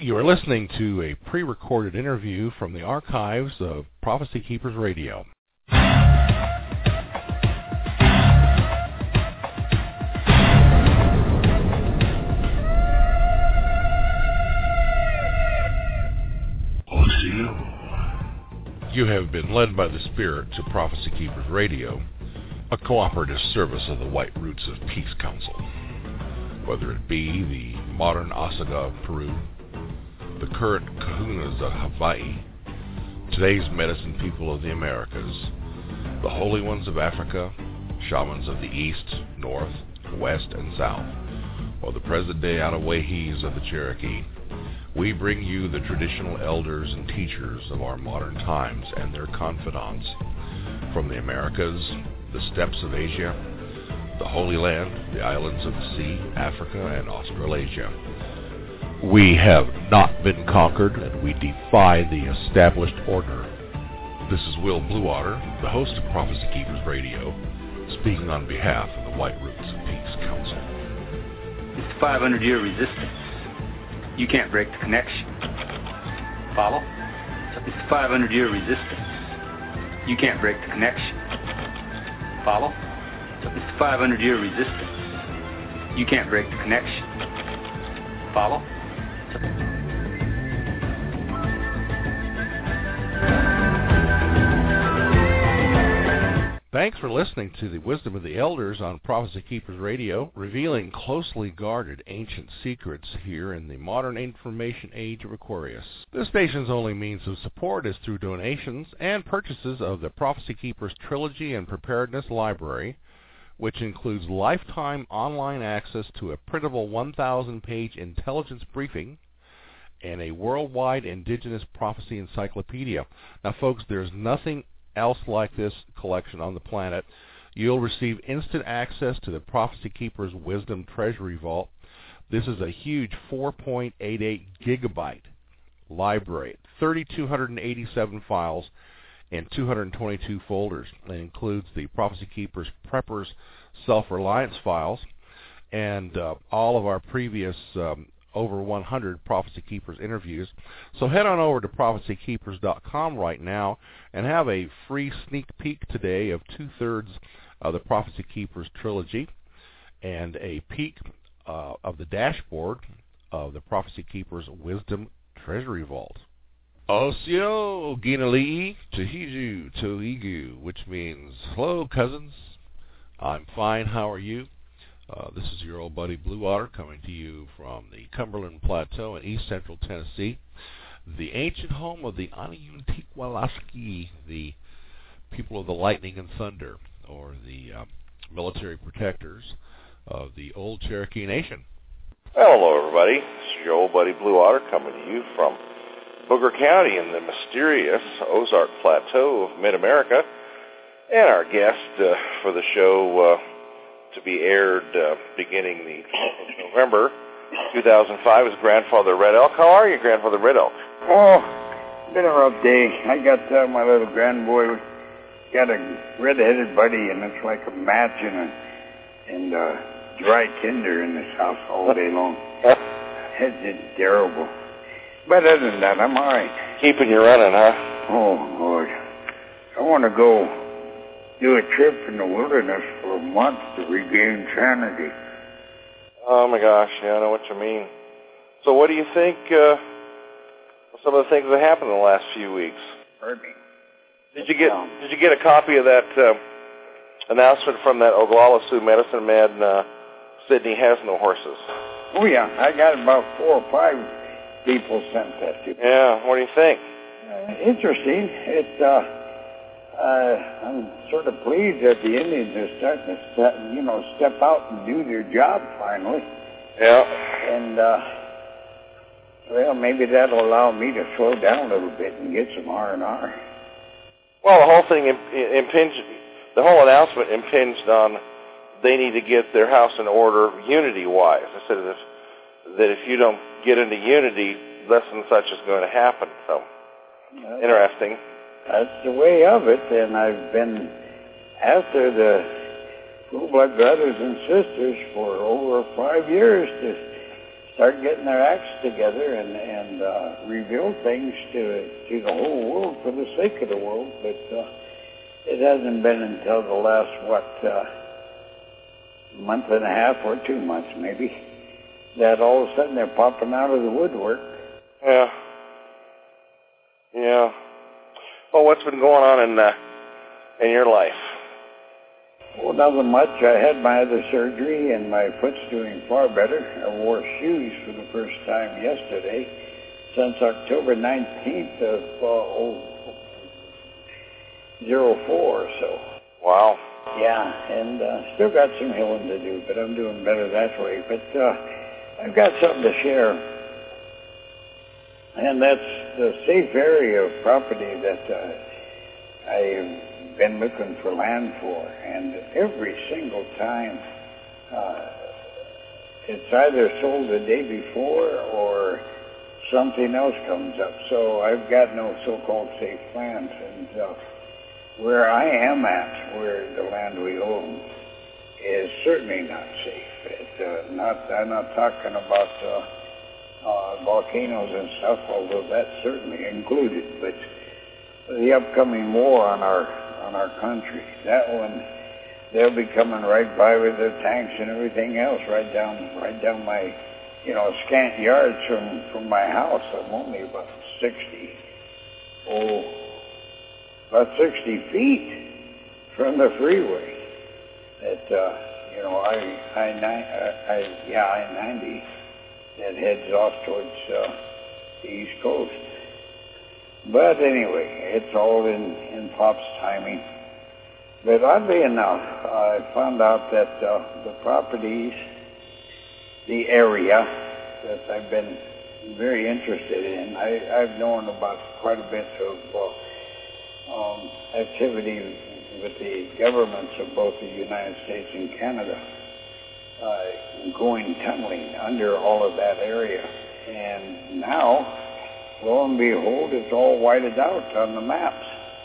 You are listening to a pre-recorded interview from the archives of Prophecy Keepers Radio. You have been led by the Spirit to Prophecy Keepers Radio, a cooperative service of the White Roots of Peace Council. Whether it be the modern Osaga of Peru, the current Kahunas of Hawaii, today's medicine people of the Americas, the holy ones of Africa, shamans of the East, North, West, and South, or the present-day Anawahis of the Cherokee, we bring you the traditional elders and teachers of our modern times and their confidants from the Americas, the steppes of Asia, the Holy Land, the islands of the sea, Africa, and Australasia. We have not been conquered, and we defy the established order. This is Will Bluewater, the host of Prophecy Keepers Radio, speaking on behalf of the White Roots of Peace Council. It's 500-year resistance. You can't break the connection. Follow? It's 500-year resistance. You can't break the connection. Follow? It's 500-year resistance. You can't break the connection. Follow? Thanks for listening to the Wisdom of the Elders on Prophecy Keepers Radio, revealing closely guarded ancient secrets here in the modern information age of Aquarius. This station's only means of support is through donations and purchases of the Prophecy Keepers Trilogy and Preparedness Library, which includes lifetime online access to a printable 1,000-page intelligence briefing and a worldwide indigenous prophecy encyclopedia. Now, folks, there's nothing else like this collection on the planet. You'll receive instant access to the Prophecy Keepers Wisdom Treasury Vault. This is a huge 4.88 gigabyte library, 3,287 files, and 222 folders. It includes the Prophecy Keepers Preppers Self-Reliance files and all of our previous over 100 Prophecy Keepers interviews. So head on over to prophecykeepers.com right now and have a free sneak peek today of two-thirds of the Prophecy Keepers trilogy and a peek of the dashboard of the Prophecy Keepers Wisdom Treasury Vault. Osio Ginalii Tahiju Toigu, which means, hello, cousins. I'm fine. How are you? This is your old buddy Bluewater coming to you from the Cumberland Plateau in east central Tennessee, the ancient home of the Aniyuntikwalaski, the people of the lightning and thunder, or the military protectors of the old Cherokee Nation. Well, hello, everybody. This is your old buddy Bluewater coming to you from Booker County in the mysterious Ozark Plateau of mid-America, and our guest for the show to be aired beginning the 12th of November 2005 is Grandfather Red Elk. How are you, Grandfather Red Elk? Oh, been a rough day. I got my little grandboy got a red-headed buddy, and it's like a match and dry tinder in this house all day long. It's terrible. But other than that, I'm all right. Keeping you running, huh? Oh, Lord. I want to go do a trip in the wilderness for a month to regain sanity. Oh, my gosh. Yeah, I know what you mean. So what do you think some of the things that happened in the last few weeks? Pardon me? Did you get a copy of that announcement from that Oglala Sioux medicine man, Sydney Has No Horses? Oh, yeah. I got about 4 or 5 people sent that to me. Yeah. What do you think? Interesting. I'm sort of pleased that the Indians are starting to step out and do their job finally. Yeah. And, well, maybe that'll allow me to slow down a little bit and get some R&R. Well, the whole thing the whole announcement impinged on they need to get their house in order unity-wise. I said that if you don't get into unity, less than such is going to happen. So, interesting. That's the way of it, and I've been after the Blue Blood brothers and sisters for over 5 years to start getting their acts together and reveal things to the whole world for the sake of the world. But it hasn't been until the last, month and a half or 2 months maybe, that all of a sudden they're popping out of the woodwork. Yeah. Yeah. Well, what's been going on in your life? Well, nothing much. I had my other surgery, and my foot's doing far better. I wore shoes for the first time yesterday since October 19th of 04 or so. Wow. Yeah, and still got some healing to do, but I'm doing better that way. But I've got something to share, and that's the safe area of property that I've been looking for land for. And every single time, it's either sold the day before or something else comes up. So I've got no so-called safe lands. And where I am at, where the land we own, is certainly not safe. I'm not talking about volcanoes and stuff, although that's certainly included. But the upcoming war on our country, that one, they'll be coming right by with their tanks and everything else, right down my, scant yards from my house. I'm only about 60 feet from the freeway. I-90 that heads off towards the East Coast. But anyway, it's all in Pop's timing. But oddly enough, I found out that the properties, the area that I've been very interested in, I've known about quite a bit of activity with the governments of both the United States and Canada, going tunneling under all of that area. And now, lo and behold, it's all whited out on the maps.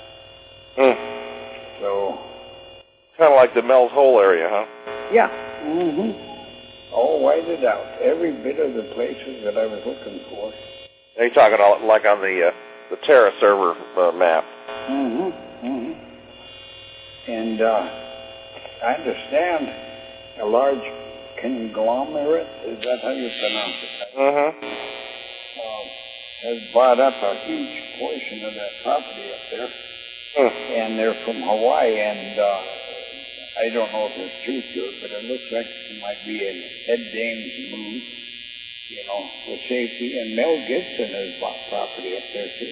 So, kind of like the Mel's Hole area, huh? Yeah. All whited out. Every bit of the places that I was looking for. Are you talking like on the Terra server map? And I understand a large conglomerate, is that how you pronounce it? Has bought up a huge portion of that property up there. And they're from Hawaii, and I don't know if there's truth to it, but it looks like it might be a head dame's move, for safety. And Mel Gibson has bought property up there, too.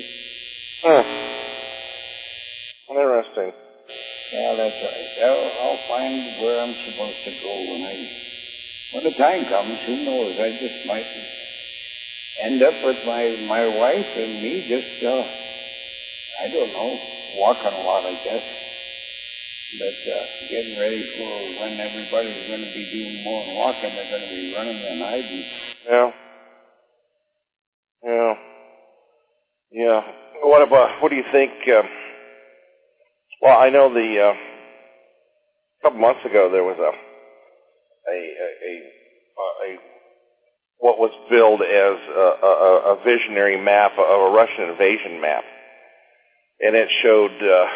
Interesting. Yeah, that's right. I'll find where I'm supposed to go when the time comes. Who knows? I just might end up with my wife and me just, I don't know, walking a lot, I guess. But getting ready for when everybody's going to be doing more than walking. They're going to be running and hiding. Yeah. What do you think? Well, I know a couple months ago there was a what was billed as a visionary map of a Russian invasion map, and it showed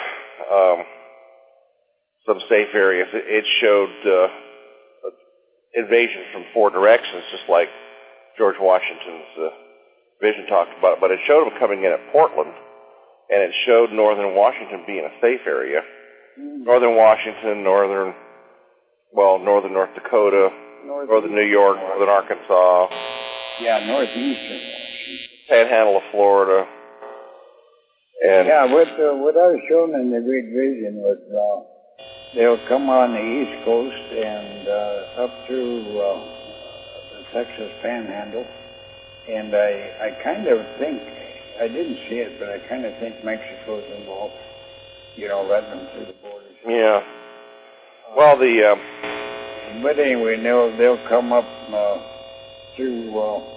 some safe areas. It showed invasions from 4 directions, just like George Washington's vision talked about. But it showed them coming in at Portland, and it showed northern Washington being a safe area. Northern Washington, northern North Dakota, northern New York, northern Arkansas. Yeah, northeastern Washington. Panhandle of Florida. And yeah, what I was shown in the Great Vision was they'll come on the East Coast and up through the Texas Panhandle. And I kind of think, I didn't see it, but I kind of think Mexico's involved, letting them through the borders. Yeah. Well, but anyway, they'll come up through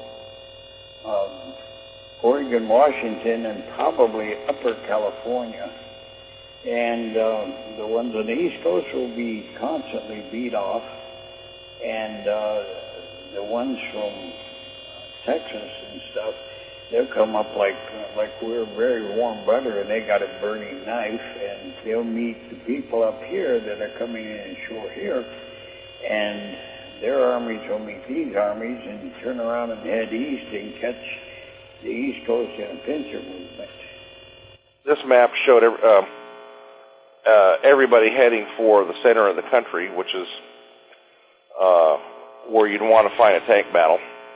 Oregon, Washington, and probably Upper California. And the ones on the East Coast will be constantly beat off. And the ones from Texas and stuff, they'll come up like we're very warm butter, and they got a burning knife, and they'll meet the people up here that are coming in shore here, and their armies will meet these armies and turn around and head east and catch the East Coast in a pincer movement. This map showed everybody heading for the center of the country, which is where you'd want to find a tank battle.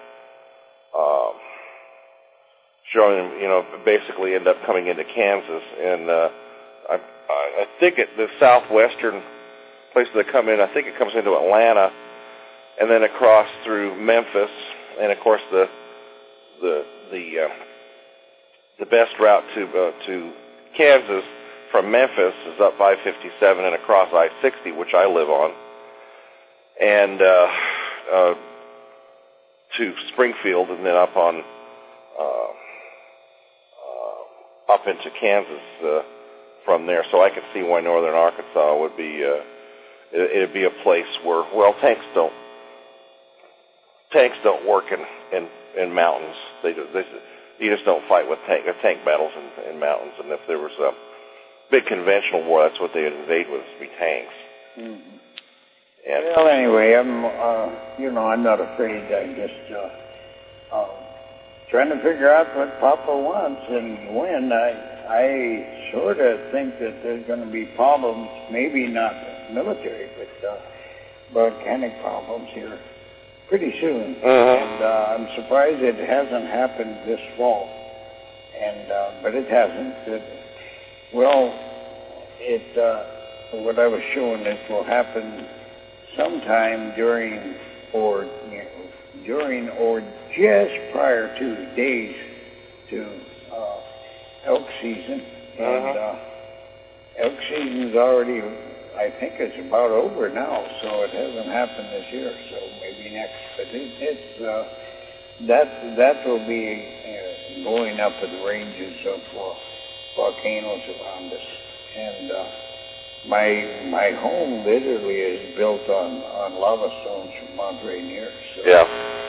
Showing them, basically end up coming into Kansas, and I think the southwestern place they come in, I think it comes into Atlanta, and then across through Memphis, and of course the best route to Kansas from Memphis is up I-57 and across I-60, which I live on, and to Springfield, and then up on up into Kansas from there. So I could see why northern Arkansas would be it'd be a place where, well, tanks don't work in mountains. You just don't fight with tank battles in mountains. And if there was a big conventional war, that's what they'd invade with, would be tanks. Mm-hmm. Well, anyway, I'm not afraid. I just trying to figure out what Papa wants and when. I sort of think that there's going to be problems, maybe not military, but volcanic problems here pretty soon. And I'm surprised it hasn't happened this fall. And but it hasn't. What I was showing, it will happen sometime during or just prior to days to elk season. And elk season's already, I think it's about over now, so it hasn't happened this year, so maybe next. But that will be going up in the ranges of volcanoes around us. And my home literally is built on lava stones from Mount Rainier. So yeah.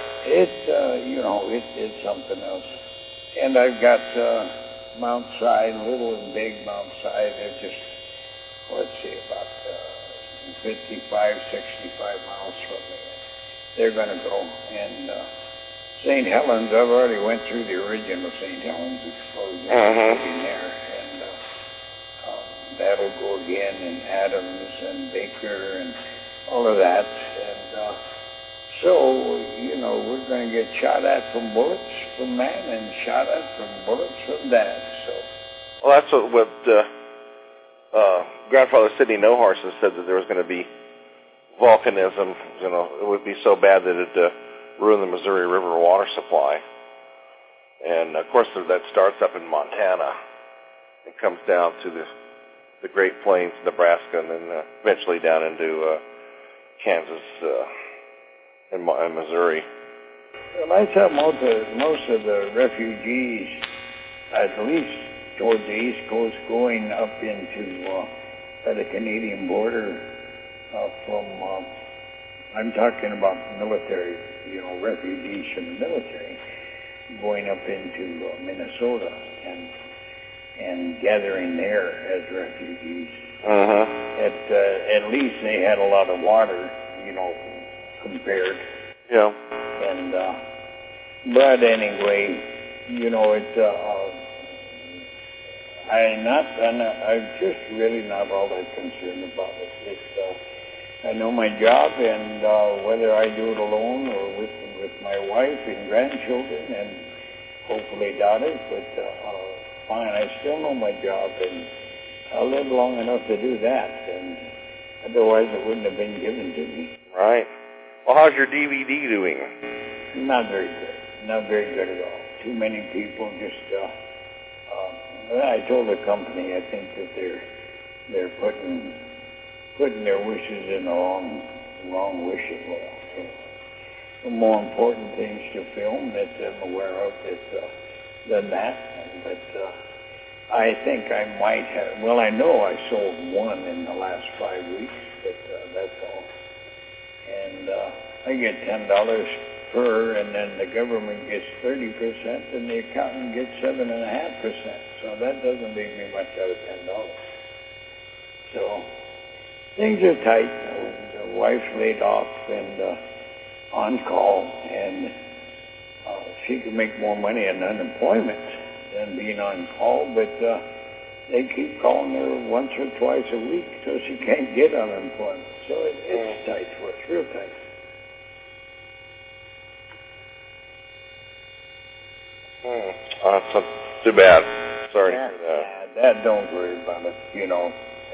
It's something else. And I've got Mount Si, little and big Mount Si. They're just, about 55, 65 miles from me. They're going to go. And St. Helens, I've already went through the original St. Helens explosion in there. And that'll go again, and Adams and Baker and all of that. And so, we're going to get shot at from bullets from man and shot at from bullets from dad. So, well, that's what Grandfather Sidney Noharson said, that there was going to be volcanism. It would be so bad that it'd ruin the Missouri River water supply. And of course, that starts up in Montana and comes down to the Great Plains, Nebraska, and then eventually down into Kansas and Missouri. Well, I thought most of the refugees, at least towards the East Coast, going up into the Canadian border from, I'm talking about military, refugees from the military, going up into Minnesota and gathering there as refugees. At least they had a lot of water, compared. Yeah. And but anyway, I'm just really not all that concerned about it. I know my job, and whether I do it alone or with my wife and grandchildren and hopefully daughters, but fine, I still know my job, and I'll live long enough to do that, and otherwise it wouldn't have been given to me. Right. Well, how's your DVD doing? Not very good. Not very good at all. Too many people just, I told the company, I think that they're putting their wishes in the wrong wishes. The more important things to film that I'm aware of than that. But I think I might have, I know I sold one in the last 5 weeks, but that's all. And I get $10 per, and then the government gets 30%, and the accountant gets 7.5%. So that doesn't leave me much out of $10. So things are tight. The wife's laid off and on call, and she can make more money on unemployment than being on call, but they keep calling her once or twice a week so she can't get unemployment. So it's tight for us, real tight. That's too bad. Sorry to hear that. Yeah, that don't worry about it. You know,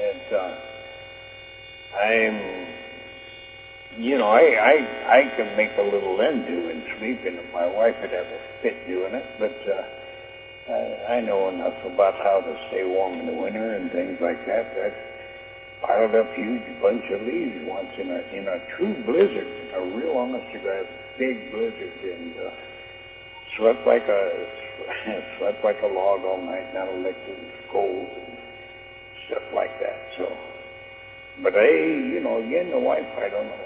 I can make a little end doing sleeping, and my wife would have a fit doing it, but I know enough about how to stay warm in the winter and things like that. I piled up huge bunch of leaves once in a true blizzard, a real honest to God big blizzard, and slept like a log all night, not a lick of cold and stuff like that. So, but again, the wife, I don't know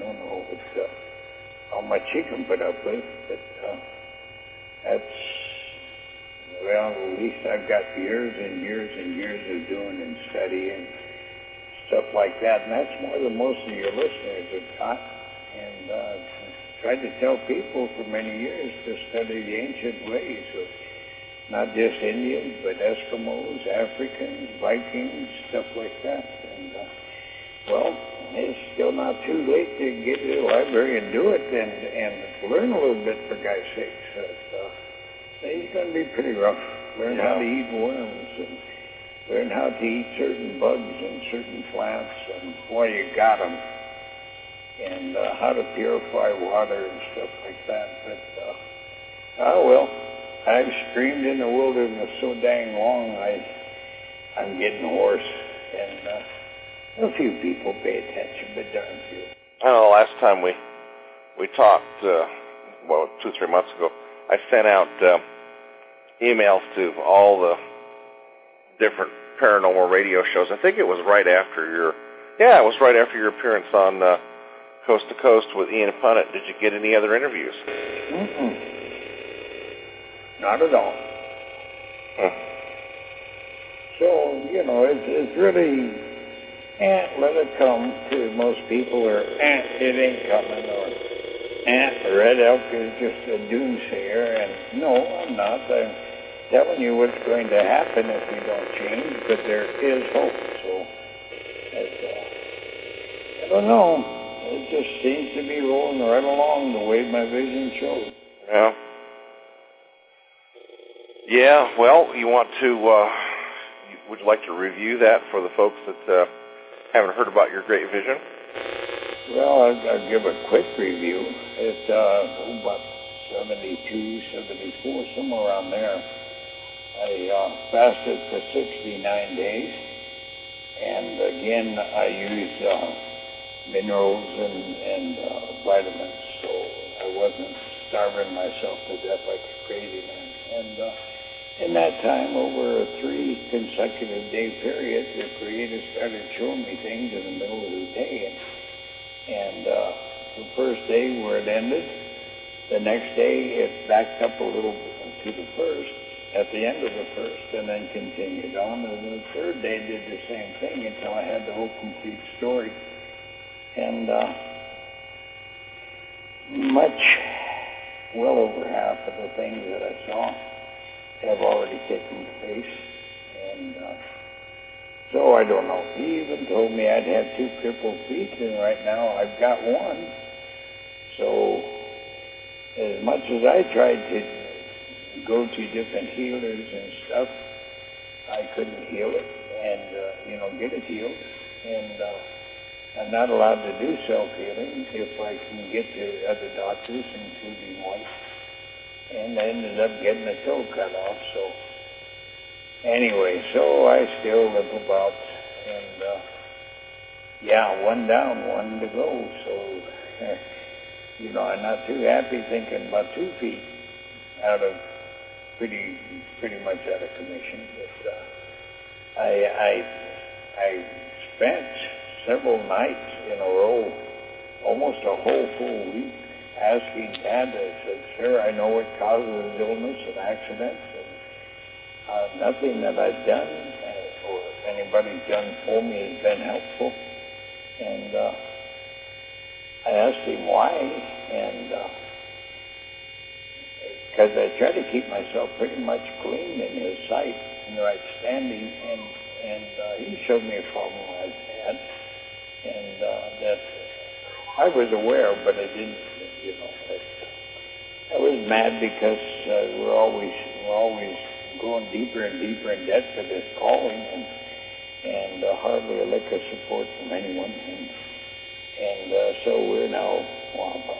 how much she can put up with, but that's, well, at least I've got years and years and years of doing and studying stuff like that, and that's more than most of your listeners have got. And tried to tell people for many years to study the ancient ways of not just Indians, but Eskimos, Africans, Vikings, stuff like that. And, well, it's still not too late to get to the library and do it and learn a little bit, for God's sake. It's going to be pretty rough. Learn how to eat worms and learn how to eat certain bugs and certain plants and why you got them. And how to purify water and stuff like that. But, I've streamed in the wilderness so dang long, I'm getting hoarse. And a few people pay attention, but darn few. I know last time we talked, 2-3 months ago, I sent out emails to all the different paranormal radio shows. I think it was right after your appearance on Coast to Coast with Ian Punnett. Did you get any other interviews? Not at all. So, it's really, let it come to most people, or it ain't coming, or the red elk is just a doomsayer, and no, I'm not. I'm telling you what's going to happen if you don't change, but there is hope. So, I don't know. It just seems to be rolling right along the way my vision shows. Yeah. Yeah, well, you want to, would you like to review that for the folks that haven't heard about your great vision? Well, I'll give a quick review. It's about 72, 74, somewhere around there. I fasted for 69 days. And again, I used minerals and vitamins, so I wasn't starving myself to death like a crazy man. And in that time, over a 3 consecutive day period, the Creator started showing me things in the middle of the day. And the first day where it ended, the next day it backed up a little bit to the first, at the end of the first, and then continued on. And the third day did the same thing until I had the whole complete story. And well over half of the things that I saw have already taken place. And so I don't know. He even told me I'd have 2 crippled feet, and right now I've got 1. So as much as I tried to go to different healers and stuff, I couldn't heal it and, get it healed. And I'm not allowed to do self-healing if I can get to other doctors, including wife. And I ended up getting a toe cut off. So anyway, so I still live about, and 1 down, 1 to go. So, I'm not too happy thinking about 2 feet out of pretty much out of commission. But I spent several nights in a row, almost a whole full week, asking Dad, I said, sir, I know what causes illness and accidents, and nothing that I've done or if anybody's done for me has been helpful. And I asked him why, and because I try to keep myself pretty much clean in his sight, in the right standing, and he showed me a problem I had, and that I was aware, but I didn't, I was mad because we're always going deeper and deeper in debt for this calling, and hardly a lick of support from anyone, and so we're now about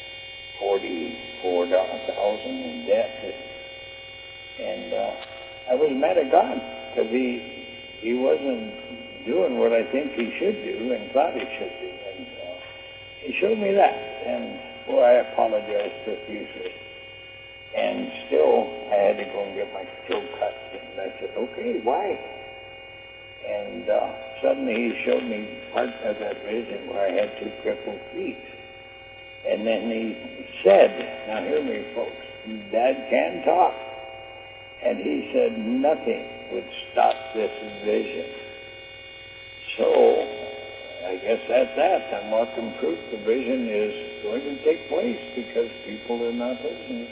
$44,000 in debt, and I was mad at God because he wasn't doing what I think he should do and thought he should do, and he showed me that, and boy, I apologized profusely. And still, I had to go and get my throat cut. And I said, okay, why? And suddenly he showed me part of that vision where I had 2 crippled feet. And then he said, now hear me, folks, Dad can talk. And he said nothing would stop this vision. So I guess that's that. I'm walking proof the vision is going to take place because people are not listening.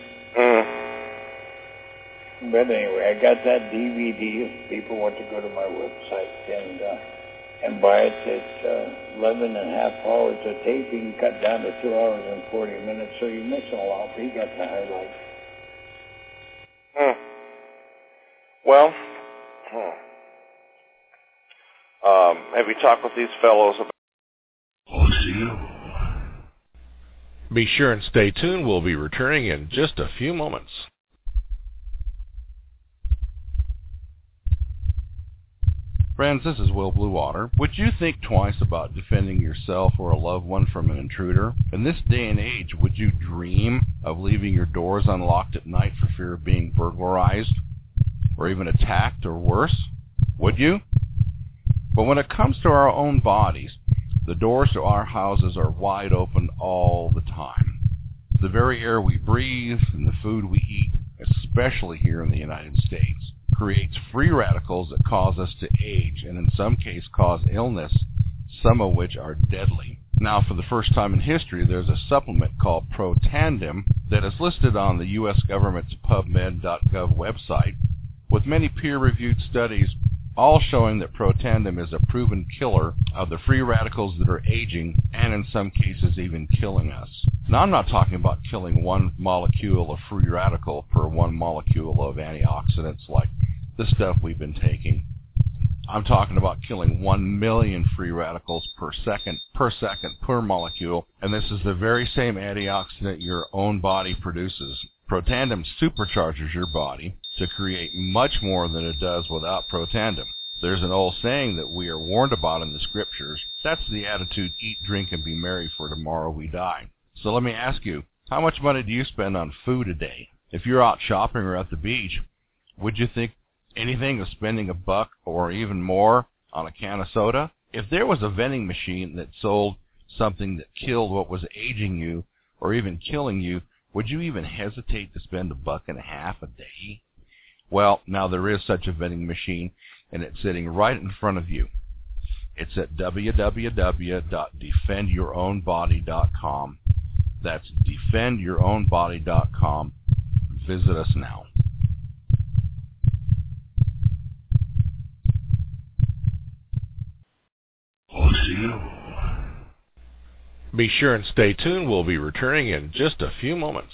But anyway, I got that DVD if people want to go to my website and buy it. It's 11 and a half hours of taping cut down to 2 hours and 40 minutes, so you miss a lot, but you got the highlights. Well, have you talked with these fellows about... Be sure and stay tuned. We'll be returning in just a few moments. Friends, this is Will Bluewater. Would you think twice about defending yourself or a loved one from an intruder? In this day and age, would you dream of leaving your doors unlocked at night for fear of being burglarized or even attacked or worse? Would you? But when it comes to our own bodies, the doors to our houses are wide open all the time. The very air we breathe and the food we eat, especially here in the United States, creates free radicals that cause us to age and in some cases cause illness, some of which are deadly. Now, for the first time in history, there's a supplement called Protandim that is listed on the U.S. government's PubMed.gov website, with many peer-reviewed studies all showing that Protandim is a proven killer of the free radicals that are aging and in some cases even killing us. Now, I'm not talking about killing 1 molecule of free radical per 1 molecule of antioxidants like the stuff we've been taking. I'm talking about killing 1 million free radicals per second per molecule, and this is the very same antioxidant your own body produces. Protandim supercharges your body to create much more than it does without Protandim. There's an old saying that we are warned about in the scriptures. That's the attitude, eat, drink, and be merry, for tomorrow we die. So let me ask you, how much money do you spend on food a day? If you're out shopping or at the beach, would you think anything of spending $1 or even more on a can of soda? If there was a vending machine that sold something that killed what was aging you or even killing you, would you even hesitate to spend $1.50 a day? Well, now there is such a vending machine, and it's sitting right in front of you. It's at www.defendyourownbody.com. That's defendyourownbody.com. Visit us now. Be sure and stay tuned. We'll be returning in just a few moments.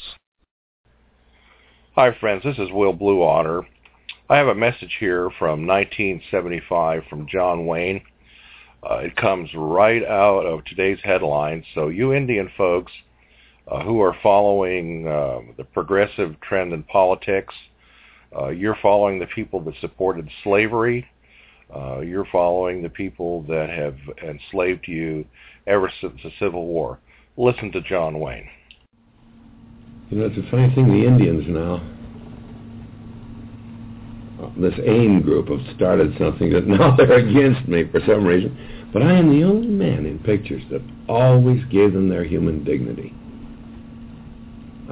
Hi, friends. This is Will Bluewater. I have a message here from 1975 from John Wayne. It comes right out of today's headlines. So you Indian folks who are following the progressive trend in politics, you're following the people that supported slavery. You're following the people that have enslaved you ever since the Civil War. Listen to John Wayne. You know, it's a funny thing, the Indians now, this AIM group have started something that now they're against me for some reason, but I am the only man in pictures that always gave them their human dignity.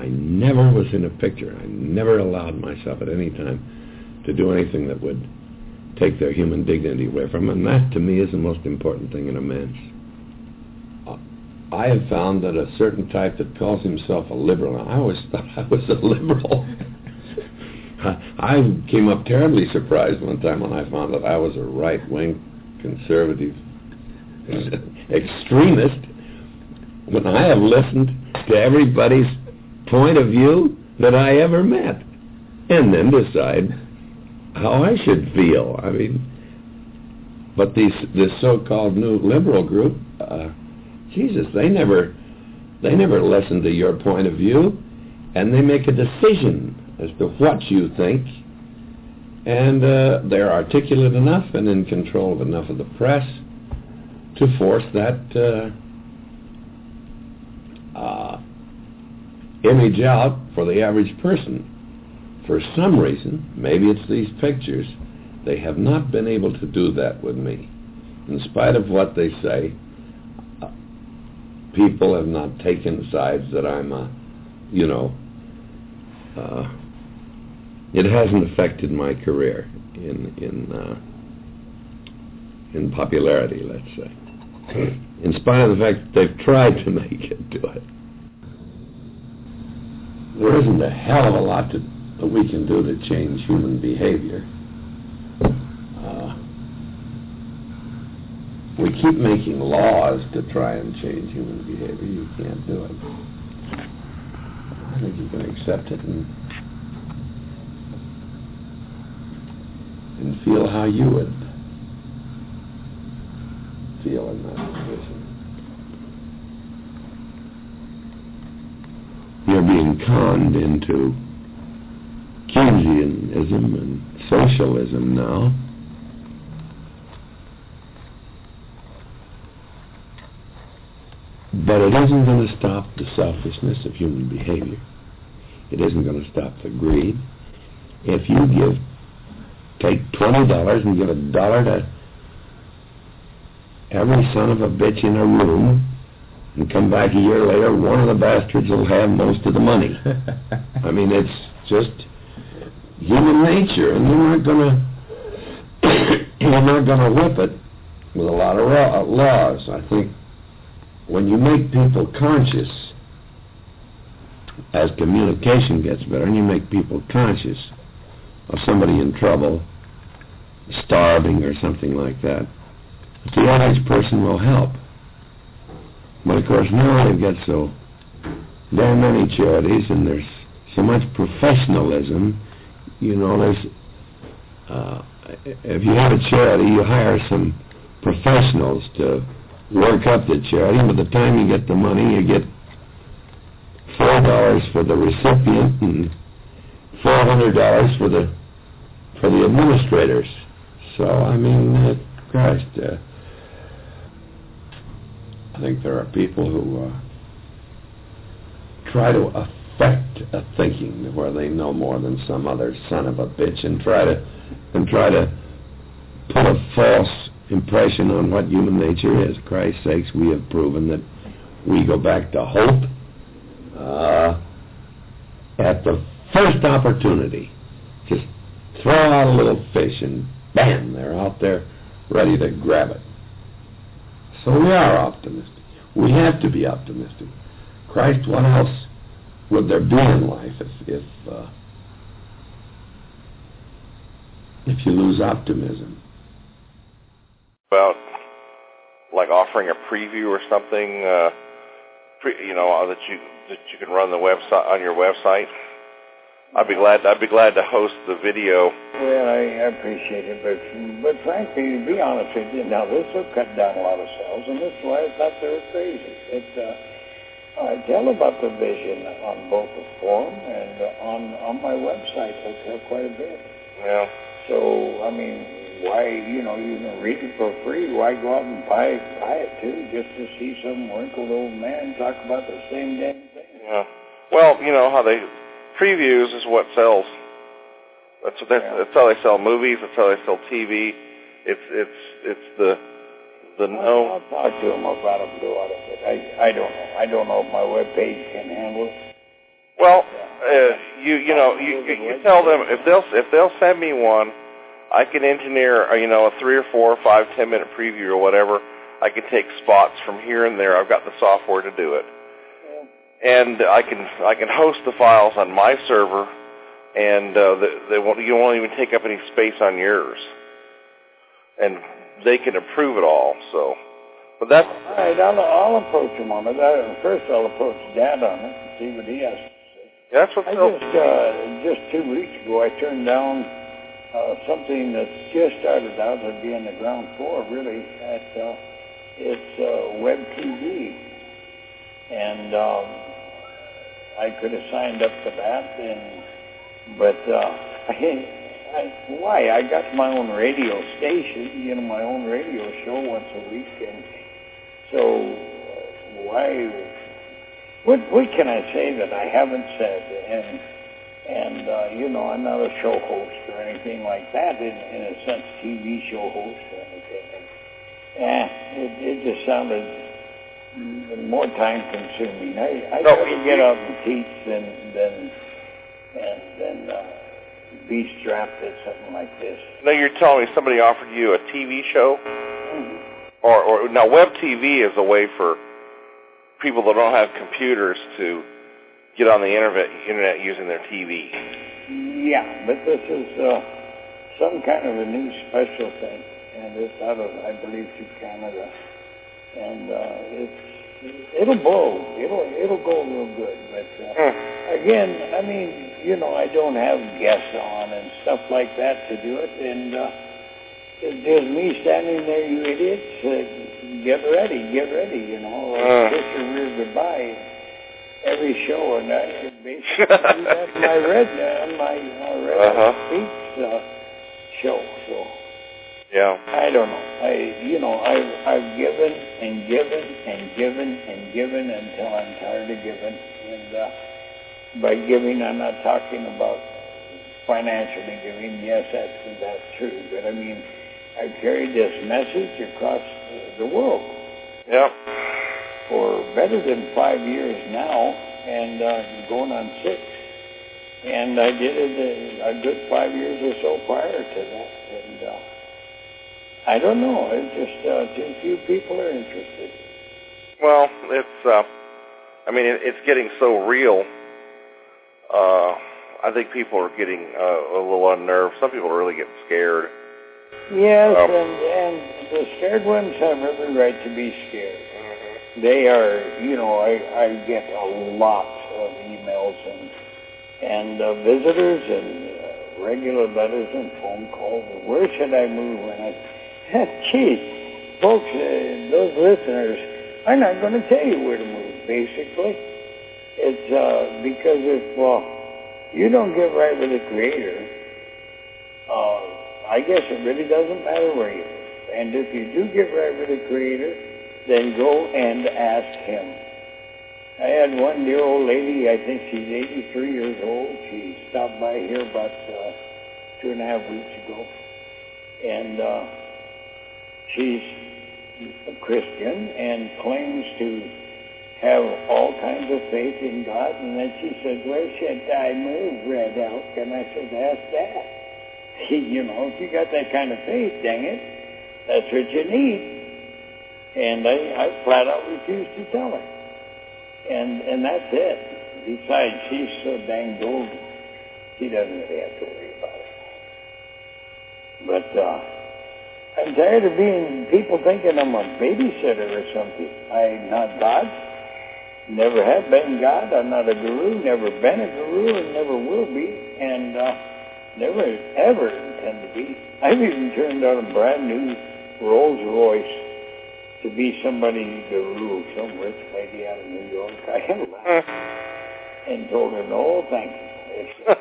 I never was in a picture. I never allowed myself at any time to do anything that would take their human dignity away from them. And that, to me, is the most important thing in a man. I have found that a certain type that calls himself a liberal, I always thought I was a liberal. I came up terribly surprised one time when I found that I was a right-wing conservative extremist, when I have listened to everybody's point of view that I ever met, and then decide how I should feel. I mean, but this so-called new liberal group, Jesus, they never listen to your point of view, and they make a decision as to what you think, and they're articulate enough and in control of enough of the press to force that image out for the average person. For some reason, maybe it's these pictures, they have not been able to do that with me. In spite of what they say, people have not taken sides that I'm it hasn't affected my career in popularity, let's say. In spite of the fact that they've tried to make it do it. There isn't a hell of a lot that we can do to change human behavior. We keep making laws to try and change human behavior. You can't do it. I think you can accept it and feel how you would feel in that position. You're being conned into Keynesianism and socialism now. But it isn't going to stop the selfishness of human behavior. It isn't going to stop the greed. If you take $20 and give $1 to every son of a bitch in a room, and come back a year later, one of the bastards will have most of the money. I mean, it's just human nature, and you're not going to whip it with a lot of laws. I think when you make people conscious, as communication gets better, and you make people conscious of somebody in trouble, starving or something like that, the average person will help. But of course now they've got so damn many charities, and there's so much professionalism. You know, there's if you have a charity, you hire some professionals to work up the charity, and by the time you get the money, you get $4 for the recipient and $400 for the administrators. So I mean, Christ, I think there are people who try to affect a thinking where they know more than some other son of a bitch, and try to put a false impression on what human nature is. Christ's sakes, we have proven that we go back to hope at the first opportunity. Just throw out a little fish and bam, they're out there ready to grab it. So we are optimistic. We have to be optimistic. Christ, what else would there be in life if you lose optimism? About like offering a preview or something, that you can run the website on your website. I'd be glad to host the video. Well, I appreciate it, but frankly, to be honest with you, now this will cut down a lot of sales, and this is why I thought they were crazy. I tell about the vision on both the forum and on my website. I tell quite a bit. Yeah. So I mean, why you can read it for free? Why go out and buy it too, just to see some wrinkled old man talk about the same damn thing? Yeah. Well, you know how they. Previews is what sells. That's how they sell movies. That's how they sell TV. It's the no. I'll talk to them about it, Blue Water, but I don't know. I don't know if my webpage can handle it. Well, you tell them if they'll send me one, I can engineer a 3 or 4 or 5, 10-minute preview or whatever. I can take spots from here and there. I've got the software to do it, and I can host the files on my server, and you won't even take up any space on yours, and they can approve it all. So, but that's all right. I'll approach him on it. First, I'll approach Dad on it and see what he has to say. That's what just 2 weeks ago I turned down something that's just started out to be in the ground floor, really. It's web TV, and I could have signed up for that, but why? I got my own radio station, my own radio show once a week, and so why? What can I say that I haven't said? And I'm not a show host or anything like that, in a sense, TV show host or anything. It just sounded more time consuming. I'd rather get out and teach than be strapped at something like this. No, you're telling me somebody offered you a TV show? Mm-hmm. Or now web TV is a way for people that don't have computers to get on the internet using their TV. Yeah, but this is some kind of a new special thing, and it's out of, I believe, through Canada, and it'll blow. It'll go real good. But again, I mean, I don't have guests on and stuff like that to do it, and it's just me standing there, you idiots. Get ready. Kiss your rear goodbye. Every show, and I could basically do that on my Red Speaks show. So yeah, I don't know. I've given and given and given and given until I'm tired of giving. And by giving, I'm not talking about financially giving. Yes, that's true. But I mean, I've carried this message across the world. Yeah. For better than 5 years now, and going on 6. And I did it a good 5 years or so prior to that. And I don't know. It's just too few people are interested. Well, it's getting so real. I think people are getting a little unnerved. Some people are really getting scared. Yes, and the scared ones have every right to be scared. They are, I get a lot of emails and visitors and regular letters and phone calls. Where should I move? And geez, folks, those listeners, I'm not going to tell you where to move, basically. It's because if you don't get right with the Creator, I guess it really doesn't matter where you move. And if you do get right with the Creator, then go and ask Him. I had one dear old lady, I think she's 83 years old. She stopped by here about 2.5 weeks ago. And she's a Christian and claims to have all kinds of faith in God. And then she said, where should I move, Red Elk? And I said, ask that. If you got that kind of faith, dang it, that's what you need. And I flat out refused to tell her. And that's it. Besides, she's so dang golden, she doesn't really have to worry about it. But I'm tired of people thinking I'm a babysitter or something. I'm not God. Never have been God. I'm not a guru. Never been a guru and never will be. And never ever intend to be. I've even turned out a brand new Rolls Royce to be somebody's guru, some rich lady out of New York. I laughed and told her, no, thank you.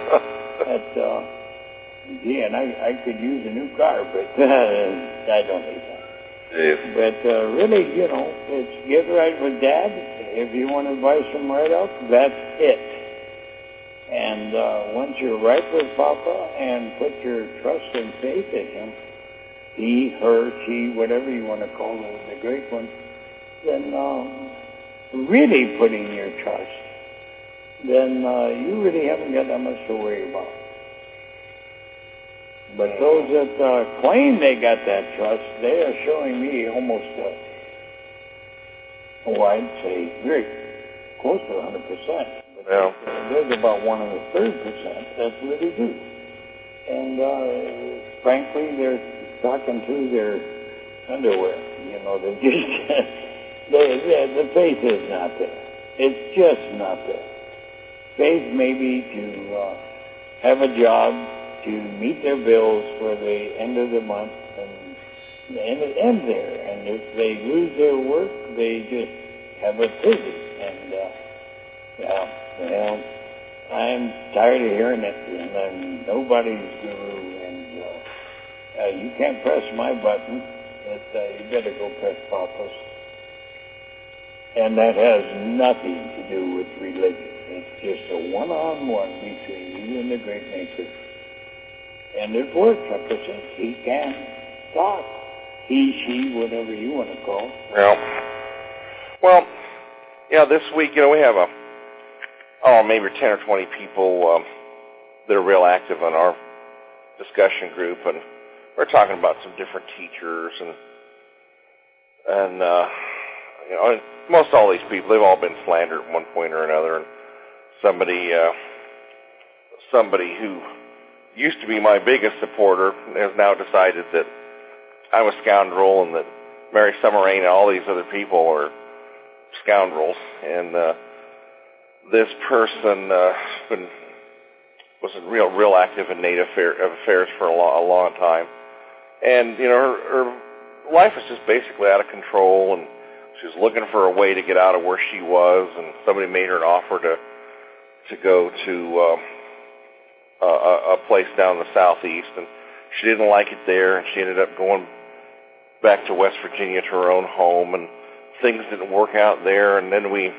And I could use a new car, but I don't need that. Yes. But really, it's get right with Dad. If you want advice from Red Elk, that's it. And once you're right with Papa and put your trust and faith in Him, he, her, she, whatever you want to call the great one, then really putting your trust, then you really haven't got that much to worry about. But those that claim they got that trust, they are showing me almost, I'd say very close to 100%. But there's about 1/3% that really do. And frankly, they're talking to their underwear. You know, they just the faith is not there. It's just not there. Faith maybe to have a job, to meet their bills for the end of the month, and it ends there. And if they lose their work, they just have a pity. And I'm tired of hearing it, and I'm nobody's guru, and you can't press my button, but you better go press Papa's. And that has nothing to do with religion. It's just a one-on-one between you and the great maker. And it works, like I said. He can talk. He, she, whatever you want to call. Well, this week, we have maybe 10 or 20 people that are real active on our discussion group, and we're talking about some different teachers, and most all these people, they've all been slandered at one point or another, and somebody who used to be my biggest supporter has now decided that I'm a scoundrel and that Mary Summer and all these other people are scoundrels. And this person was real active in Native affairs for a long time. And, her life was just basically out of control, and she was looking for a way to get out of where she was, and somebody made her an offer to go to a place down in the southeast, and she didn't like it there, and she ended up going back to West Virginia to her own home, and things didn't work out there, and then we,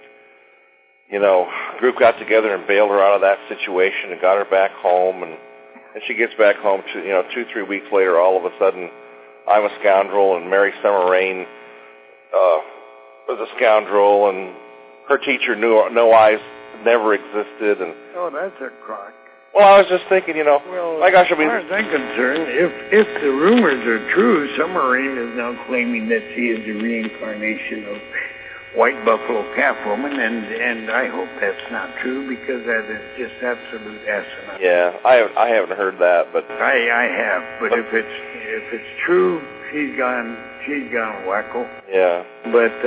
group got together and bailed her out of that situation and got her back home, and she gets back home to, 2-3 weeks later, all of a sudden, I'm a scoundrel, and Mary Summer Rain was a scoundrel, and her teacher, No Eyes, never existed, and... Oh, that's a crock. Well, I was just thinking, my gosh, as far as I'm concerned, if the rumors are true, Summer Rain is now claiming that she is the reincarnation of White Buffalo Calf Woman, and I hope that's not true, because that is just absolute asinine. Yeah, I haven't heard that, but I have. But if it's true, she's gone wacko. Yeah. But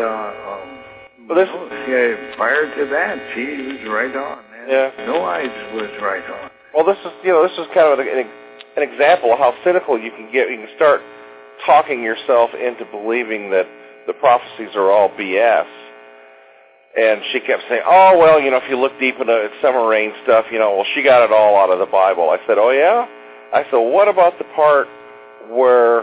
prior to that, she was right on. Yeah. No Eyes was right on. Well, this is kind of an example of how cynical you can get. You can start talking yourself into believing that the prophecies are all BS. And she kept saying, oh, well, if you look deep into Summer Rain stuff, well, she got it all out of the Bible. I said, oh, yeah? I said, what about the part where,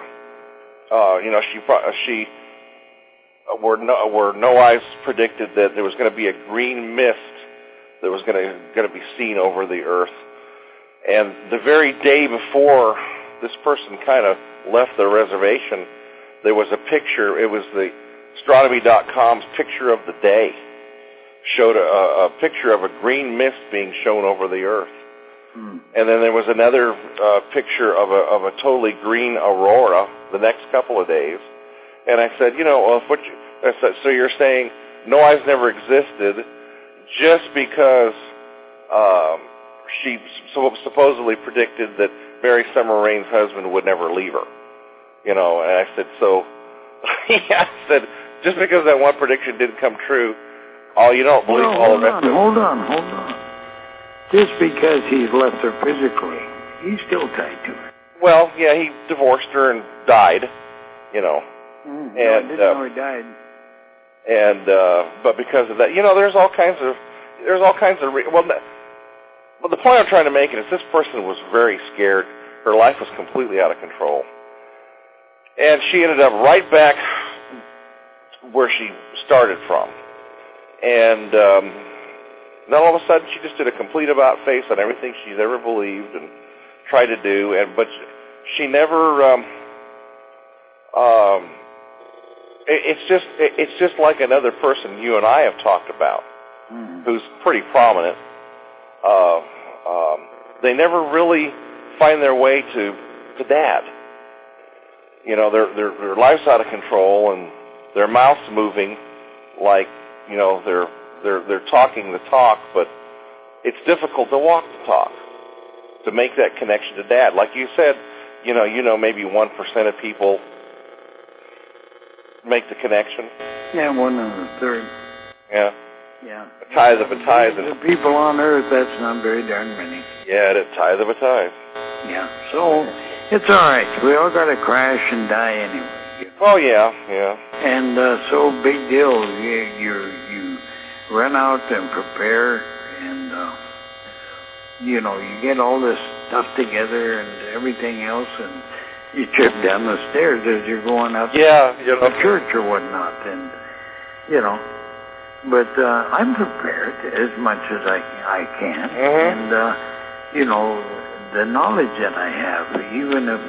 where No Eyes predicted that there was going to be a green mist that was going to be seen over the earth. And the very day before this person kind of left the reservation, there was a picture. It was the Astronomy.com's picture of the day. Showed a picture of a green mist being shown over the earth. And then there was another picture of a totally green aurora the next couple of days. And I said, so you're saying No Eyes never existed just because she supposedly predicted that Mary Summer Rain's husband would never leave her. And I said, I said, just because that one prediction didn't come true, you don't believe all the rest of it. Hold on. Just because he's left her physically, he's still tied to her. Well, yeah, he divorced her and died, And I didn't know he died. And but because of that, there's all kinds of well, the point I'm trying to make is this person was very scared. Her life was completely out of control, and she ended up right back where she started from. And then all of a sudden, she just did a complete about-face on everything she's ever believed and tried to do. But she never. It's just like another person you and I have talked about. who's pretty prominent. They never really find their way to Dad. You know, their life's out of control, and their mouth's moving like, you know, they're talking the talk, but it's difficult to walk the talk, to make that connection to Dad. Like you said, you know, maybe 1% of people make the connection. Yeah, 1 1/3. Yeah. Yeah. A tithe of a tithe. The people on Earth, that's not very darn many. Yeah, a tithe of a tithe. Yeah. So it's all right. We all got to crash and die anyway. You know? Oh yeah, yeah. And so big deal. You run out and prepare, and you know, you get all this stuff together and everything else, and you trip down the stairs as you're going up to church or whatnot, and you know. But I'm prepared as much as I can, and you know, the knowledge that I have, even if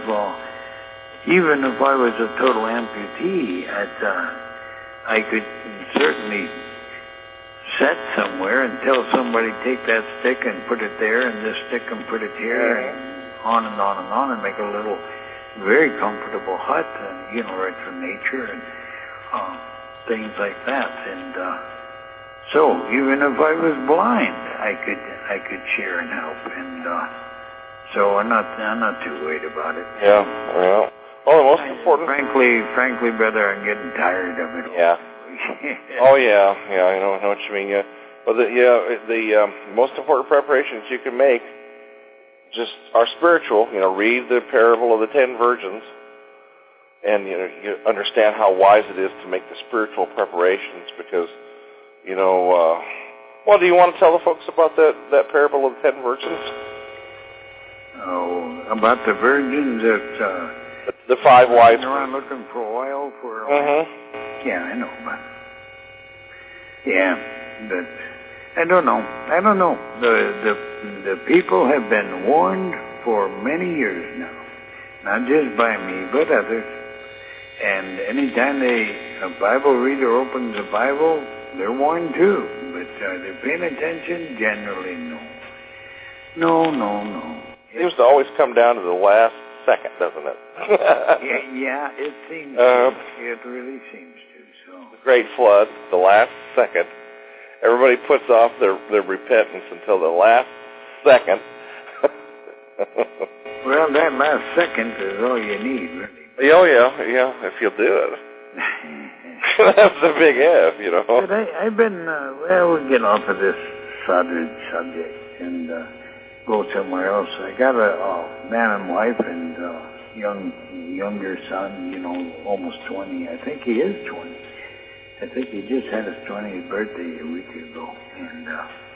I was a total amputee, I could certainly set somewhere and tell somebody, take that stick and put it there, and this stick and put it here, and on and on and on, and make a little very comfortable hut, and you know, right from nature and things like that, and. So even if I was blind, I could share and help, and so I'm not too worried about it. Yeah, well, the most important. Frankly, brother, I'm getting tired of it. Yeah. Oh yeah, I know what you mean. Yeah, well, the most important preparations you can make just are spiritual. You know, read the parable of the 10 virgins, and you know, you understand how wise it is to make the spiritual preparations, because. You know, well, do you want to tell the folks about that parable of the 10 virgins? Oh, about the virgins that... the 5 wise... around looking for oil for... Yeah, I know, but... Yeah, but... I don't know. The people have been warned for many years now. Not just by me, but others. And anytime a Bible reader opens a Bible... They're warned too, but are they paying attention? Generally, no. No. It seems to always come down to the last second, doesn't it? yeah, it seems to. It really seems to. So the Great Flood, the last second. Everybody puts off their repentance until the last second. Well, that last second is all you need, really. Oh yeah, if you'll do it. That's a big F, you know. But I've been, we'll get off of this subject and go somewhere else. I got a man and wife and younger son, you know, almost 20. I think he is 20. I think he just had his 20th birthday a week ago. And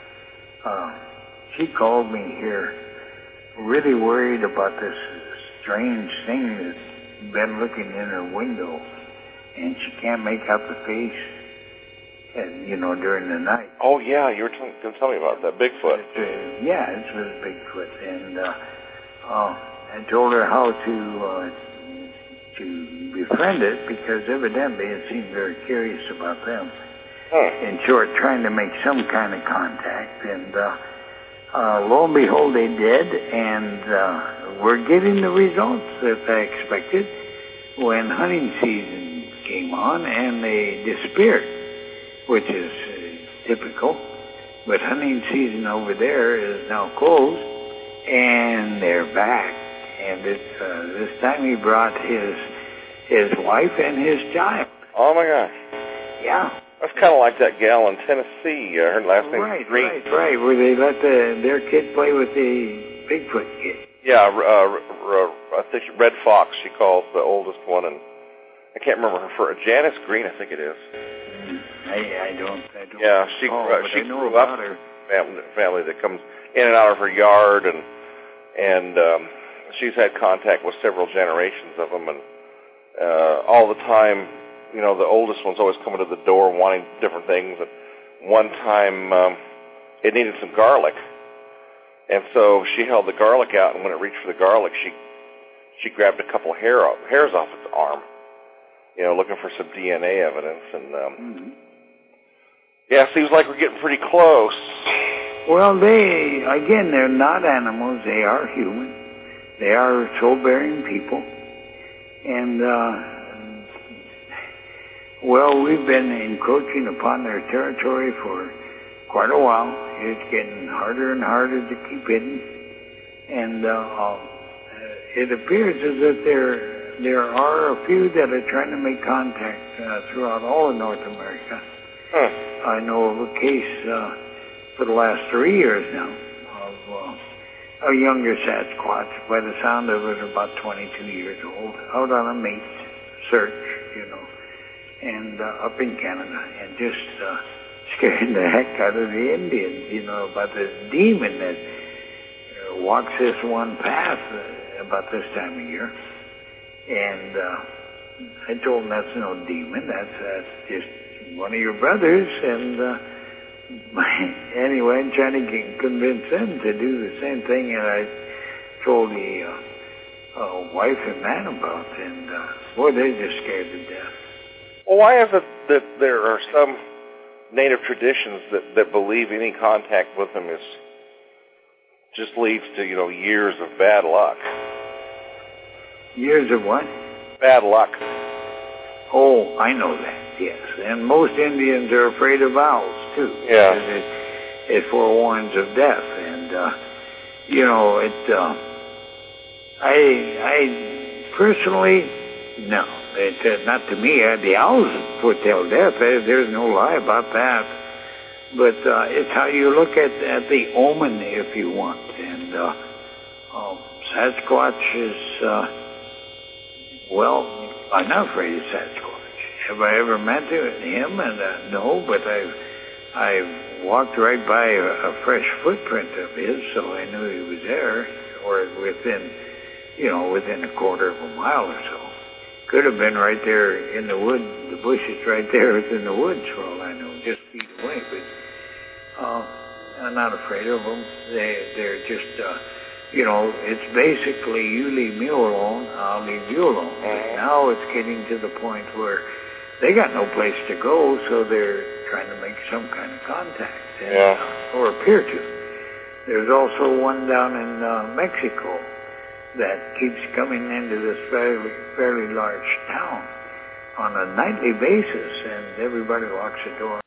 she called me here really worried about this strange thing that's been looking in her window. And she can't make out the face, and, you know, during the night. Oh, yeah, you were going to tell me about that, Bigfoot. Yeah, it was Bigfoot, and I told her how to befriend it, because evidently it seemed very curious about them. In short, trying to make some kind of contact, and lo and behold, they did, and we're getting the results that I expected when hunting season came on, and they disappeared, which is typical. But hunting season over there is now closed, and they're back. And it's this time he brought his wife and his child. Oh my gosh! Yeah, that's kind of like that gal in Tennessee. Her last name is Green. Right. Where they let their kid play with the Bigfoot kid. Yeah, I think Red Fox. She calls the oldest one, and I can't remember her Janice Green, I think it is. I don't. Yeah, she grew up with a family that comes in and out of her yard, and she's had contact with several generations of them, and all the time, you know, the oldest one's always coming to the door wanting different things. And one time, it needed some garlic, and so she held the garlic out, and when it reached for the garlic, she grabbed a couple hairs off its arm. You know, looking for some DNA evidence, and Yeah, seems like we're getting pretty close. Well, they're not animals. They are human. They are soul-bearing people. And, well, we've been encroaching upon their territory for quite a while. It's getting harder and harder to keep hidden. And it appears as if there are a few that are trying to make contact throughout all of North America. I know of a case for the last 3 years now of a younger Sasquatch, by the sound of it, about 22 years old, out on a mate search, and up in Canada, and just scaring the heck out of the Indians, about this demon that walks this one path about this time of year. And I told him that's no demon, that's just one of your brothers. And anyway, I'm trying to convince them to do the same thing that I told the wife and man about. And boy, they're just scared to death. Well, why is it that there are some native traditions that believe any contact with them just leads to, years of bad luck? Years of what? Bad luck. Oh, I know that, yes. And most Indians are afraid of owls, too. Yeah. Because it forewarns of death. And, I personally, no. Not to me. The owls foretell death. There's no lie about that. But it's how you look at the omen, if you want. And Sasquatch is... well, I'm not afraid of Sasquatch. Have I ever met him? And no, but I've walked right by a fresh footprint of his, so I knew he was there, or within a quarter of a mile or so. Could have been right there in the wood, the bushes right there within the woods, for all I know, just feet away. But I'm not afraid of them. They're just... it's basically you leave me alone, I'll leave you alone. But now it's getting to the point where they got no place to go, so they're trying to make some kind of contact, or appear to. There's also one down in Mexico that keeps coming into this fairly large town on a nightly basis, and everybody locks the door.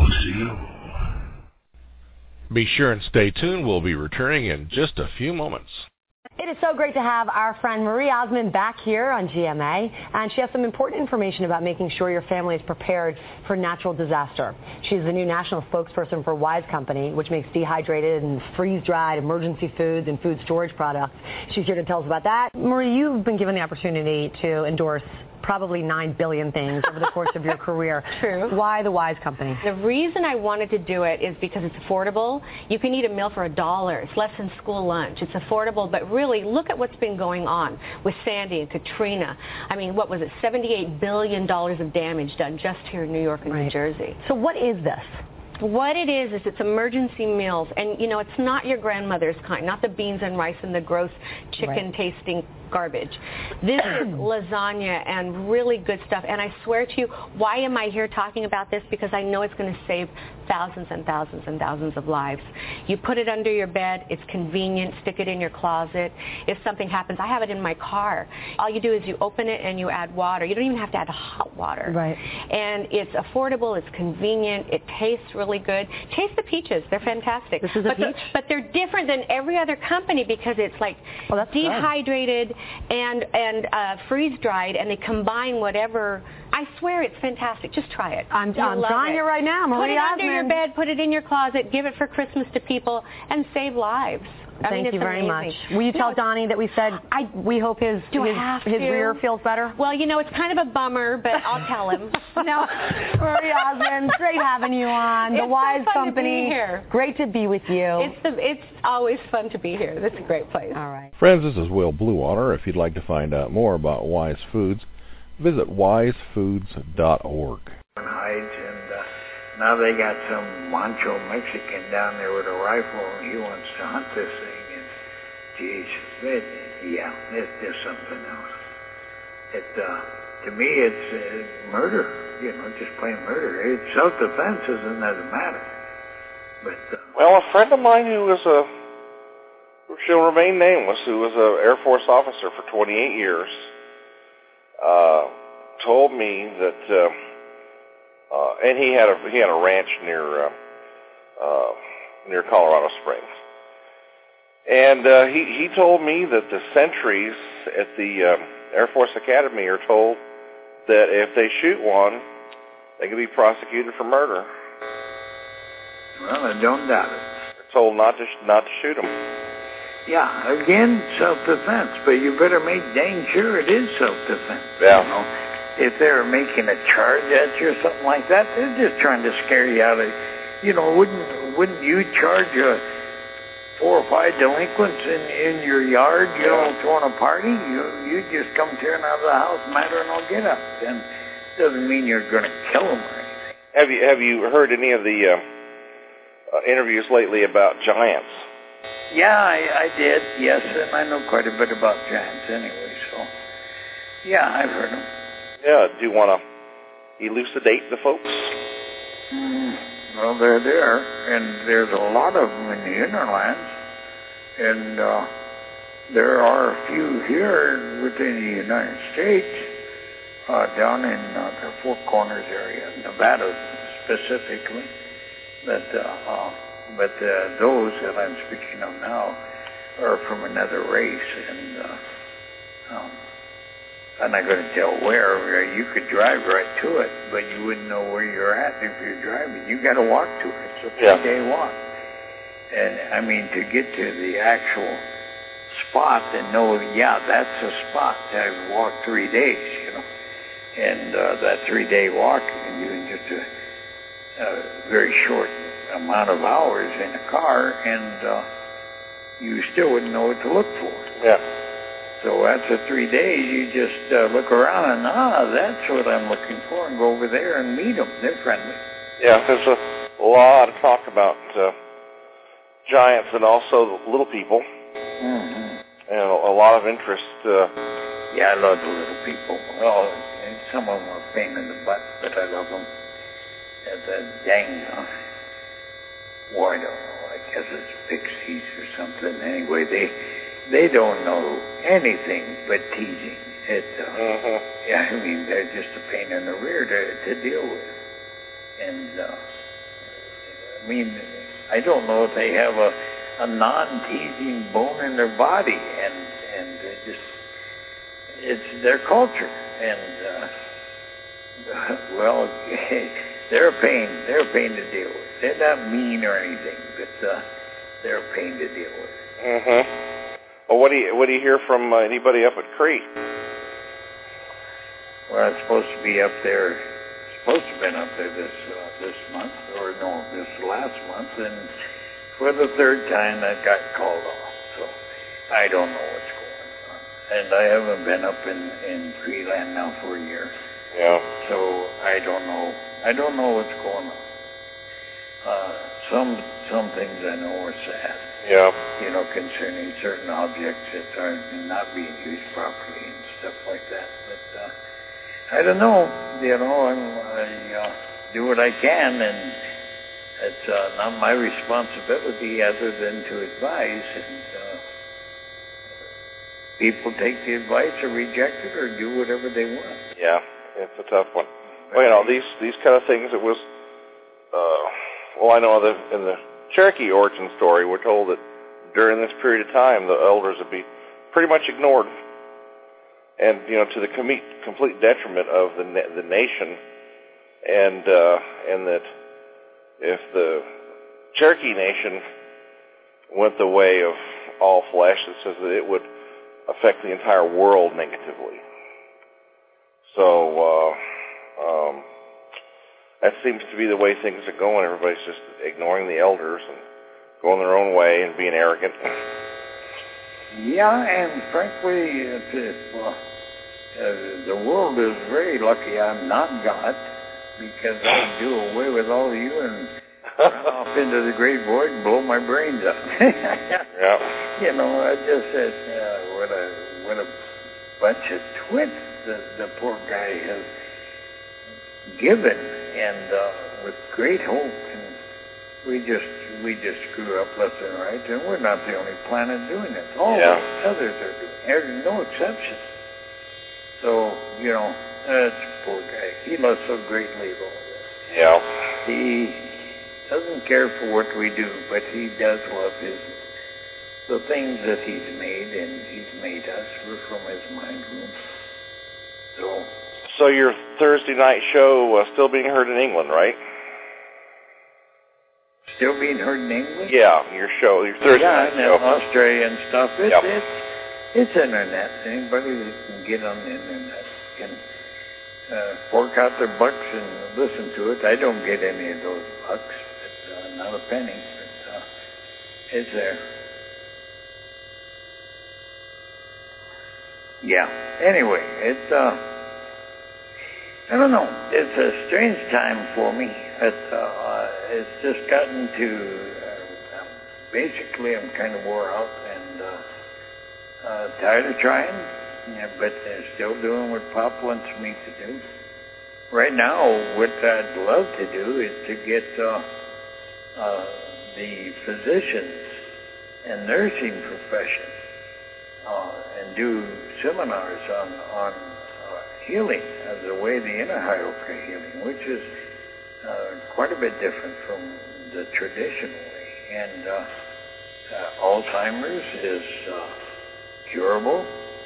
Be sure and stay tuned. We'll be returning in just a few moments. It is so great to have our friend Marie Osmond back here on GMA, and she has some important information about making sure your family is prepared for natural disaster. She's the new national spokesperson for Wise Company, which makes dehydrated and freeze-dried emergency foods and food storage products. She's here to tell us about that. Marie, you've been given the opportunity to endorse probably 9 billion things over the course of your career. True. Why the Wise Company? The reason I wanted to do it is because it's affordable. You can eat a meal for $1. It's less than school lunch. It's affordable, but really look at what's been going on with Sandy and Katrina. I mean, what was it, $78 billion of damage done just here in New York and New Jersey. So what is this? What it is it's emergency meals, and it's not your grandmother's kind, not the beans and rice and the gross chicken-tasting garbage. This is lasagna and really good stuff, and I swear to you, why am I here talking about this? Because I know it's going to save thousands and thousands and thousands of lives. You put it under your bed, it's convenient, stick it in your closet. If something happens, I have it in my car. All you do is you open it and you add water. You don't even have to add hot water. Right. And it's affordable, it's convenient, it tastes really good. Taste the peaches, they're fantastic. This is a peach? But they're different than every other company because it's like dehydrated and freeze-dried, and they combine whatever. I swear it's fantastic. Just try it. I'm trying it right now. Marie Put it Osmond. under your bed, put it in your closet, give it for Christmas to people, and save lives. Thank you very amazing. much. Will you tell Donnie that we said we hope his rear feels better? Well, it's kind of a bummer, but I'll tell him. No, Marie Osmond, great having you on. The Wise Company. To be here. Great to be with you. It's always fun to be here. It's a great place. All right. Friends, this is Will Bluewater. If you'd like to find out more about Wise Foods, visit wisefoods.org. Hides, and now they got some macho Mexican down there with a rifle, and he wants to hunt this thing. And Jesus, it's just something else. to me, it's murder. You know, just plain murder. It's self-defense isn't that it matter. But well, a friend of mine who was she'll remain nameless, who was an Air Force officer for 28 years, told me that, and he had a ranch near Colorado Springs, and he told me that the sentries at the Air Force Academy are told that if they shoot one, they can be prosecuted for murder. Well, I don't doubt it. They're told not to shoot them. Yeah, again, self-defense, but you better make dang sure it is self-defense. Yeah. You know, if they're making a charge at you or something like that, they're just trying to scare you out of. You know, wouldn't you charge 4 or 5 delinquents in your yard, you know, throwing a party? You just come tearing out of the house, matter and I'll get up. And doesn't mean you're going to kill them or anything. Have you heard any of the interviews lately about giants? Yeah, I did, yes, and I know quite a bit about giants anyway, so yeah, I've heard them. Yeah, do you want to elucidate the folks? Well, they're there, and there's a lot of them in the hinterlands, and there are a few here within the United States, down in the Four Corners area, Nevada specifically, but those that I'm speaking of now are from another race, and I'm not going to tell where. You could drive right to it, but you wouldn't know where you're at if you're driving. You got to walk to it. It's a 3-day walk. And, I mean, to get to the actual spot and know, yeah, that's a spot. I've walked 3 days, you know. And that 3-day walk, you do in just a very short amount of hours in a car, and you still wouldn't know what to look for. Yeah. So after 3 days, you just look around and, that's what I'm looking for, and go over there and meet them. They're friendly. Yeah, there's a lot of talk about giants and also little people. Mm-hmm. And a lot of interest. Yeah, I love the little people. Well, and some of them are a pain in the butt, but I love them. That dang, well, I don't know. I guess it's pixies or something. Anyway, they don't know anything but teasing. Yeah, I mean, they're just a pain in the rear to deal with. And, I mean, I don't know if they have a non-teasing bone in their body, and it's their culture. And, well, they're a pain. They're a pain to deal with. They're not mean or anything, but they're a pain to deal with. Mm-hmm. Well, what do you hear from anybody up at Cree? Well, it's supposed to be up there. It's supposed to have been up there this month, or no, this last month, and for the 3rd time that got called off. So I don't know what's going on, and I haven't been up in Cree land now for a year. Yeah. So I don't know. I don't know what's going on. Some things I know are sad. Yeah. You know, concerning certain objects that are not being used properly and stuff like that. But I don't know. You know, I do what I can, and it's not my responsibility other than to advise. And people take the advice or reject it or do whatever they want. Yeah, it's a tough one. Well, you know, these kind of things. It was. Well, I know in the Cherokee origin story, we're told that during this period of time, the elders would be pretty much ignored, and you know, to the complete detriment of the nation, and that if the Cherokee Nation went the way of all flesh, it says that it would affect the entire world negatively. So. That seems to be the way things are going. Everybody's just ignoring the elders and going their own way and being arrogant. Yeah, and frankly, the world is very lucky I'm not God, because I'd do away with all of you and run off into the great void and blow my brains out. Yeah. You know, I just said, what a bunch of twits the poor guy has given, and with great hope, and we just screw up left and right, and we're not the only planet doing it. All the others are doing it. There's no exception. So, that's a poor guy. He loves so greatly all this. Yeah. He doesn't care for what we do, but he does love the things that he's made, and he's made us. We're from his mind room. So your Thursday night show still being heard in England, right? Still being heard in England? Yeah, your Thursday night show. Yeah, and Australia and stuff. It's internet. Anybody that can get on the internet can fork out their bucks and listen to it. I don't get any of those bucks. It's not a penny, but it's there. Yeah. Anyway, it's I don't know. It's a strange time for me. It's just gotten to basically I'm kind of wore out and tired of trying, but still doing what Pop wants me to do. Right now, what I'd love to do is to get the physicians and nursing profession and do seminars on healing as a way the inner hierarchy healing, which is quite a bit different from the traditional way. And Alzheimer's is curable.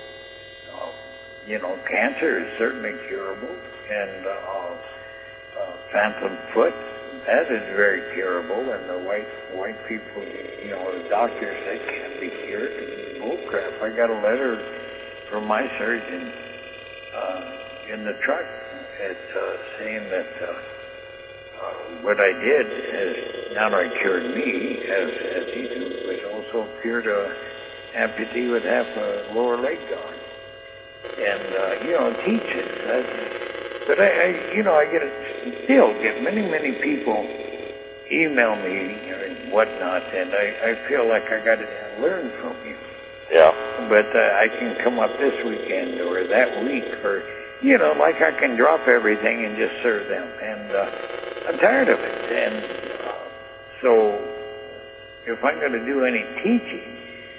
Cancer is certainly curable. And phantom foot, that is very curable. And the white people, the doctors, they can't be cured. Bull crap. I got a letter from my surgeon in the truck saying that what I did has not only cured me, as he did, but also cured an amputee with half a lower leg gone. And, teaches. But I still get many people email me and whatnot, and I feel like I got to learn from you. Yeah. But I can come up this weekend or that week, or, like I can drop everything and just serve them. And I'm tired of it. And so if I'm going to do any teaching,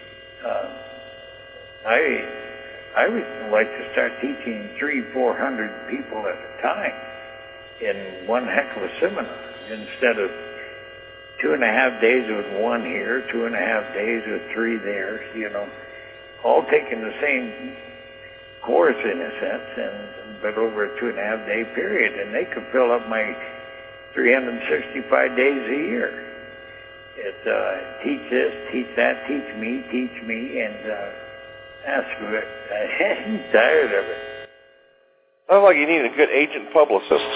I would like to start teaching 300-400 people at a time in one heck of a seminar instead of 2.5 days with one here, 2.5 days with 3 there, all taking the same course in a sense, but over a 2.5 day period, and they could fill up my 365 days a year. It teach this, teach that, teach me, and that's good. I'm tired of it. Sounds like you need a good agent publicist.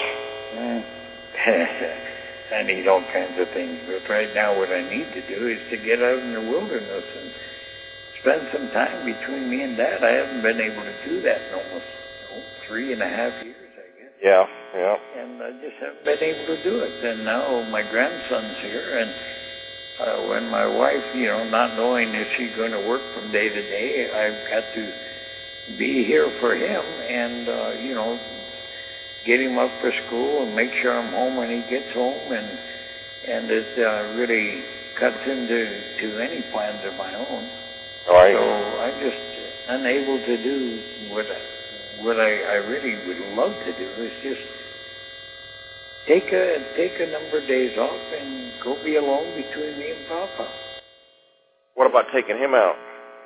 I need all kinds of things, but right now what I need to do is to get out in the wilderness and spend some time between me and Dad. I haven't been able to do that in almost 3.5 years, I guess. Yeah. And I just haven't been able to do it. And now my grandson's here, and when my wife, not knowing if she's going to work from day to day, I've got to be here for him and, get him up for school and make sure I'm home when he gets home. And it really cuts into any plans of my own. Right. So I'm just unable to do what I really would love to do is just take a number of days off and go be alone between me and Papa. What about taking him out?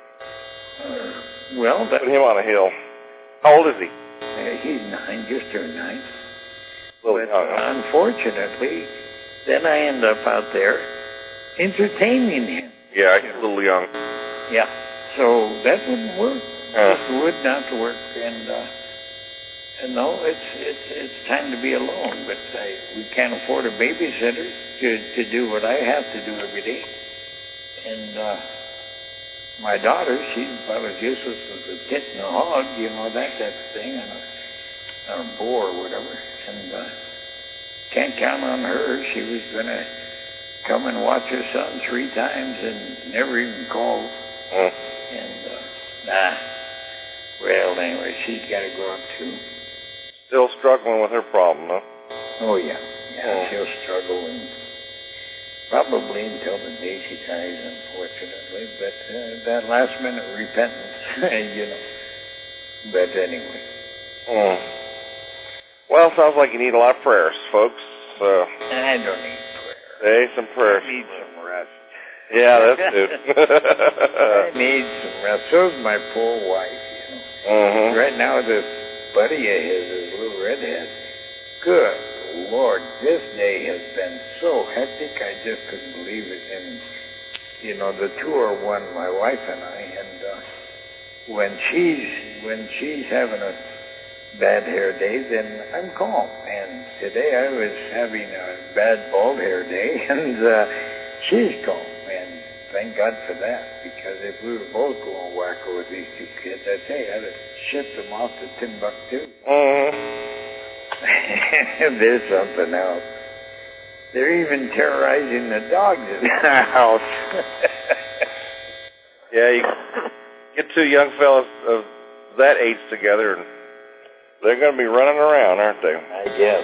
Put him on a hill. How old is he? He's 9, just turned 9. But unfortunately, then I end up out there entertaining him. Yeah, he's a little young. Yeah, so that wouldn't work. It would not work, and no, it's time to be alone. But we can't afford a babysitter to do what I have to do every day. And my daughter, she's about as useless as a tit and a hog, that type of thing, or a boar or whatever. And can't count on her. She was going to come and watch her son 3 times and never even called. And Well, anyway, she's got to go up too. Still struggling with her problem, huh? Oh, yeah. Yeah, she'll struggle and probably until the day she dies, unfortunately. But that last-minute repentance, you know. But anyway. Well, sounds like you need a lot of prayers, folks. I don't need prayer. Hey, some prayers. I need some rest. Yeah, that's it. I need some rest. So's my poor wife, you know. Mm-hmm. Right now, this buddy of his, this little redhead, good Lord, this day has been so hectic, I just couldn't believe it. And, you know, the two are one, my wife and I, and when she's having a bad hair day, then I'm calm. And today I was having a bad bald hair day, and she's calm. And thank God for that, because if we were both going wacko with these two kids, I'd say I'd have shipped them off to Timbuktu. There's something else. They're even terrorizing the dogs in the house. Yeah, you get two young fellas of that age together, and they're going to be running around, aren't they? I guess.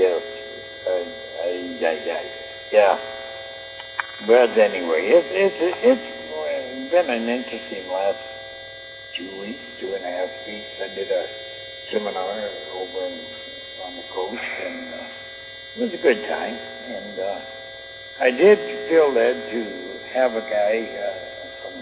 Yeah. But anyway, it's been an interesting last 2 weeks, 2.5 weeks. I did a seminar over on the coast, and it was a good time. And I did feel led to have a guy from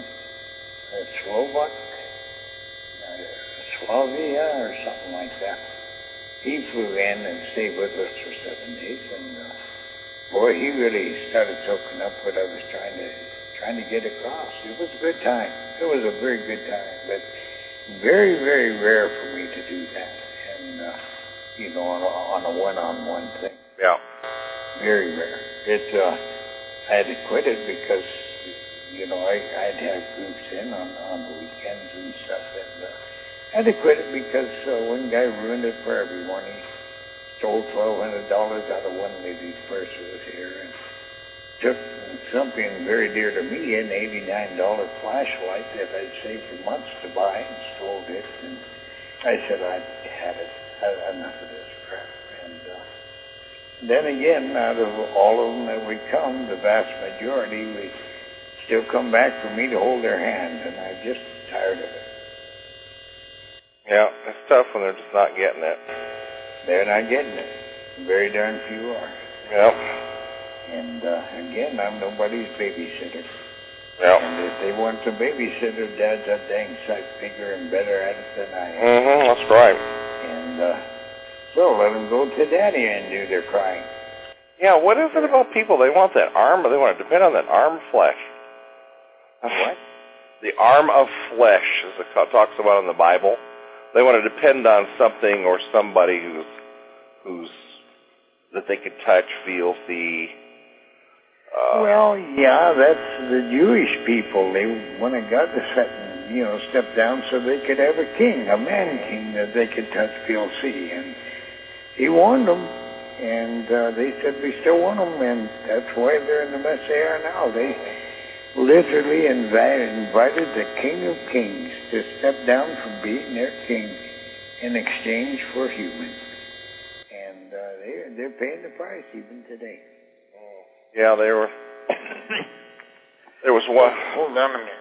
Slovenia or something like that. He flew in and stayed with us for 7 days, and boy, he really started soaking up what I was trying to get across. It was a good time. It was a very good time, but very, very rare for me to do that. And you know, on a one-on-one thing. Yeah. Very rare. I had to quit it because, you know, I'd have groups in on the weekends and stuff, and I had to quit it because one guy ruined it for everyone. He stole $1,200 out of one lady's purse that was here, and took something very dear to me, an $89 flashlight that I'd saved for months to buy, and stole it. And I said I'd had it. Enough of this crap. And then again, out of all of them that we come, the vast majority, we still come back for me to hold their hand, and I'm just tired of it. Yeah, it's tough when they're just not getting it. They're not getting it. Very darn few are. Yep. And again, I'm nobody's babysitter. Yep. And if they want a babysitter, Dad's a dang sight bigger and better at it than I am. Mm-hmm, that's right. And so let them go to Daddy and do their crying. Yeah, what is it about people? They want that arm, or they want to depend on that arm of flesh. What? The arm of flesh, as it talks about in the Bible. They want to depend on something or somebody who's that they can touch, feel, see. Well, yeah, that's the Jewish people. They wanted God to step down so they could have a king, a man king that they could touch, feel, see. And he warned them, and they said we still want them, and that's why they're in the mess they are now. They literally invited the King of Kings to step down from being their king in exchange for human. And they're paying the price even today. Yeah, they were. There was one. Hold on a minute.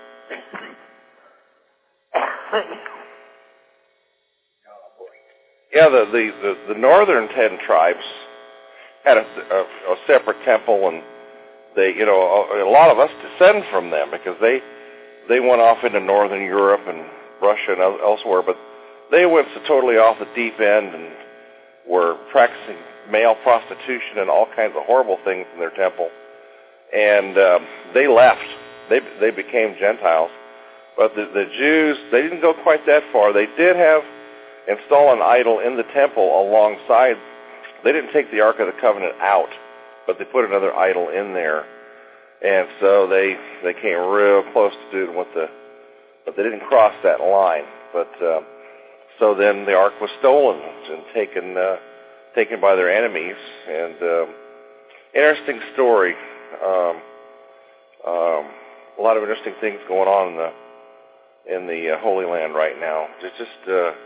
Oh boy. Yeah, the northern 10 tribes had a separate temple, and they, a lot of us descend from them because they went off into northern Europe and Russia and elsewhere, but they went totally off the deep end and were practicing male prostitution and all kinds of horrible things in their temple. And they left. They became Gentiles. But the Jews, they didn't go quite that far. They did install an idol in the temple alongside. They didn't take the Ark of the Covenant out, but they put another idol in there. And so they came real close to doing but they didn't cross that line. But so then the Ark was stolen and taken by their enemies. And interesting story. A lot of interesting things going on in the Holy Land right now. There's just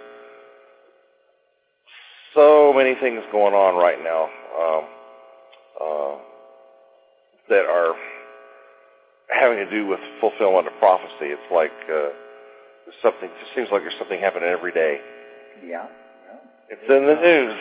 so many things going on right now that are having to do with fulfillment of prophecy. It's like something. It seems like there's something happening every day. Yeah. It's in the news.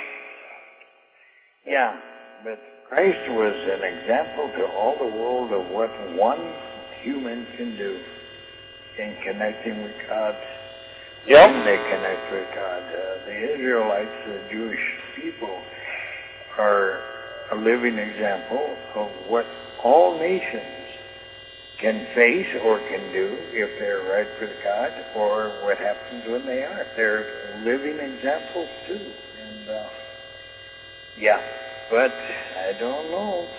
Yeah, but Christ was an example to all the world of what one human can do in connecting with God. Yep. When they connect with God. The Israelites, the Jewish people, are a living example of what all nations can face or can do if they're right with God, or what happens when they aren't. They're living examples too. And yeah, but I don't know.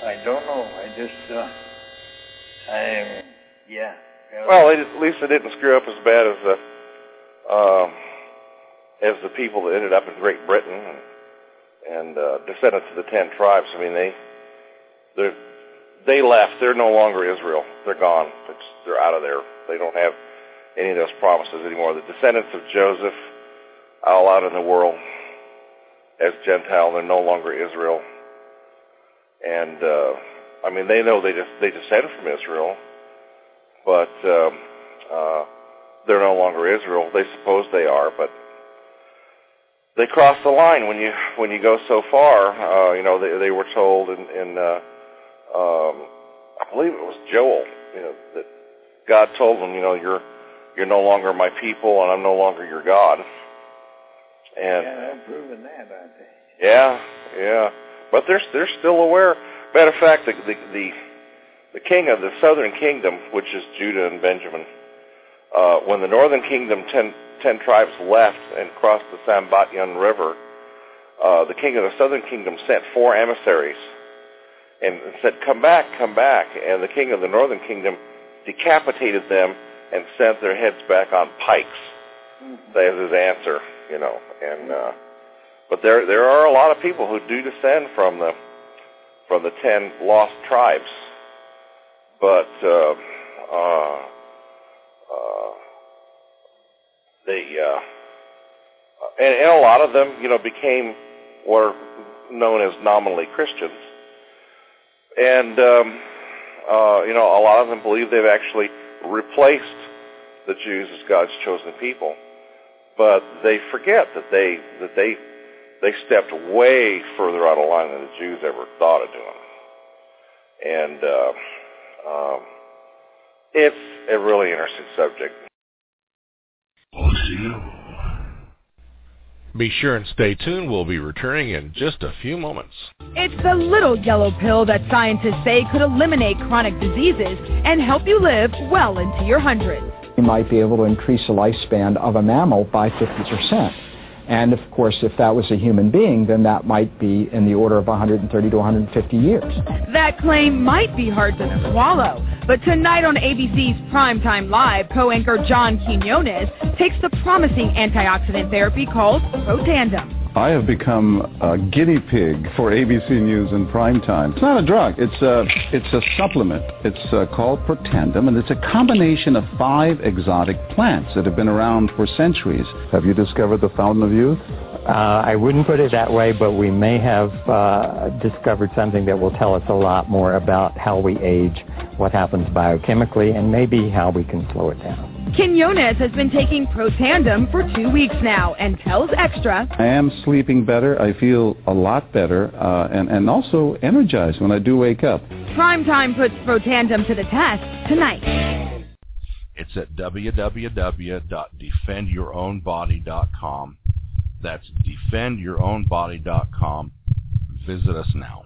Well, at least they didn't screw up as bad as the people that ended up in Great Britain and descendants of the 10 tribes. I mean, they left. They're no longer Israel. They're gone. They're out of there. They don't have any of those promises anymore. The descendants of Joseph, all out in the world as Gentile. They're no longer Israel. And I mean, they know they descend from Israel, but they're no longer Israel. They suppose they are, but they cross the line when you go so far. They were told in I believe it was Joel, that God told them, you're no longer my people, and I'm no longer your God. And they're proving that, aren't they? Yeah. But they're still aware. Matter of fact, the king of the southern kingdom, which is Judah and Benjamin, when the northern kingdom, 10 tribes left and crossed the Sambatyon River, the king of the southern kingdom sent 4 emissaries and said, come back. And the king of the northern kingdom decapitated them and sent their heads back on pikes. That is his answer, And but there are a lot of people who do descend from the 10 lost tribes, but and a lot of them, became what are known as nominally Christians, and a lot of them believe they've actually replaced the Jews as God's chosen people, but they forget that they stepped way further out of line than the Jews ever thought of doing. And it's a really interesting subject. Be sure and stay tuned. We'll be returning in just a few moments. It's the little yellow pill that scientists say could eliminate chronic diseases and help you live well into your hundreds. You might be able to increase the lifespan of a mammal by 50%. And, of course, if that was a human being, then that might be in the order of 130 to 150 years. That claim might be hard to swallow, but tonight on ABC's Primetime Live, co-anchor John Quinones takes the promising antioxidant therapy called Protandim. I have become a guinea pig for ABC News in Primetime. It's not a drug. It's a supplement. It's called Protandim, and it's a combination of 5 exotic plants that have been around for centuries. Have you discovered the fountain of youth? I wouldn't put it that way, but we may have discovered something that will tell us a lot more about how we age, what happens biochemically, and maybe how we can slow it down. Quinones has been taking Protandim for 2 weeks now and tells Extra, I am sleeping better. I feel a lot better and also energized when I do wake up. Primetime puts Protandim to the test tonight. It's at www.defendyourownbody.com. That's defendyourownbody.com. Visit us now.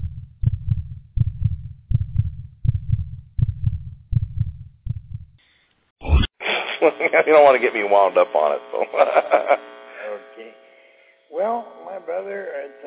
You don't want to get me wound up on it, so. Okay. Well, my brother,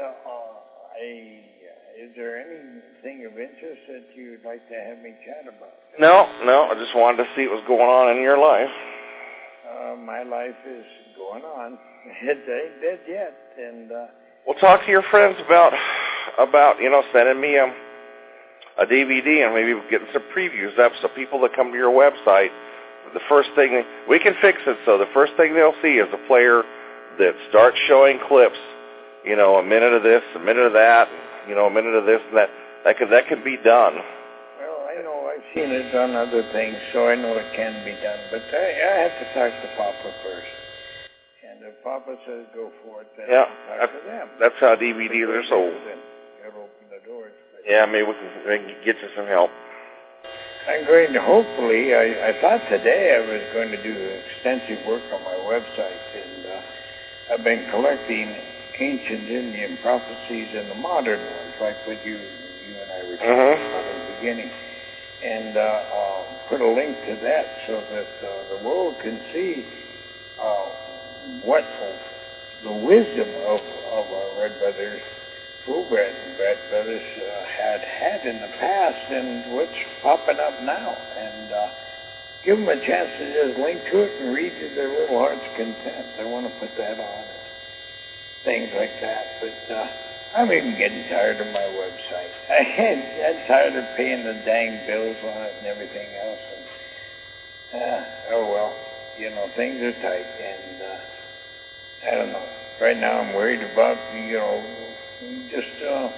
is there anything of interest that you'd like to have me chat about? No, I just wanted to see what was going on in your life. My life is going on. It ain't dead yet, and Well, talk to your friends about sending me a DVD and maybe getting some previews up so people that come to your website the first thing, we can fix it, so the first thing they'll see is a player that starts showing clips, you know, a minute of this, a minute of that, you know, a minute of this and that. That could be done. Well, I know I've seen it on other things, so I know it can be done. But I have to talk to Papa first. And if Papa says go for it, then I'll talk to them. That's how DVDs are sold. You'll open the doors. Yeah, maybe we can get you some help. I'm going to, hopefully, I thought today I was going to do extensive work on my website, and I've been collecting ancient Indian prophecies and the modern ones, like what you and I were talking about in the beginning, and put a link to that so that the world can see what the wisdom of our Red Brothers, Fulbright and Brad Brothers had in the past and what's popping up now, and give them a chance to just link to it and read to their little heart's content. I want to put that on and things like that, but I'm even getting tired of my website. I'm tired of paying the dang bills on it and everything else, and oh well, you know, things are tight, and I don't know. Right now I'm worried about, you know, just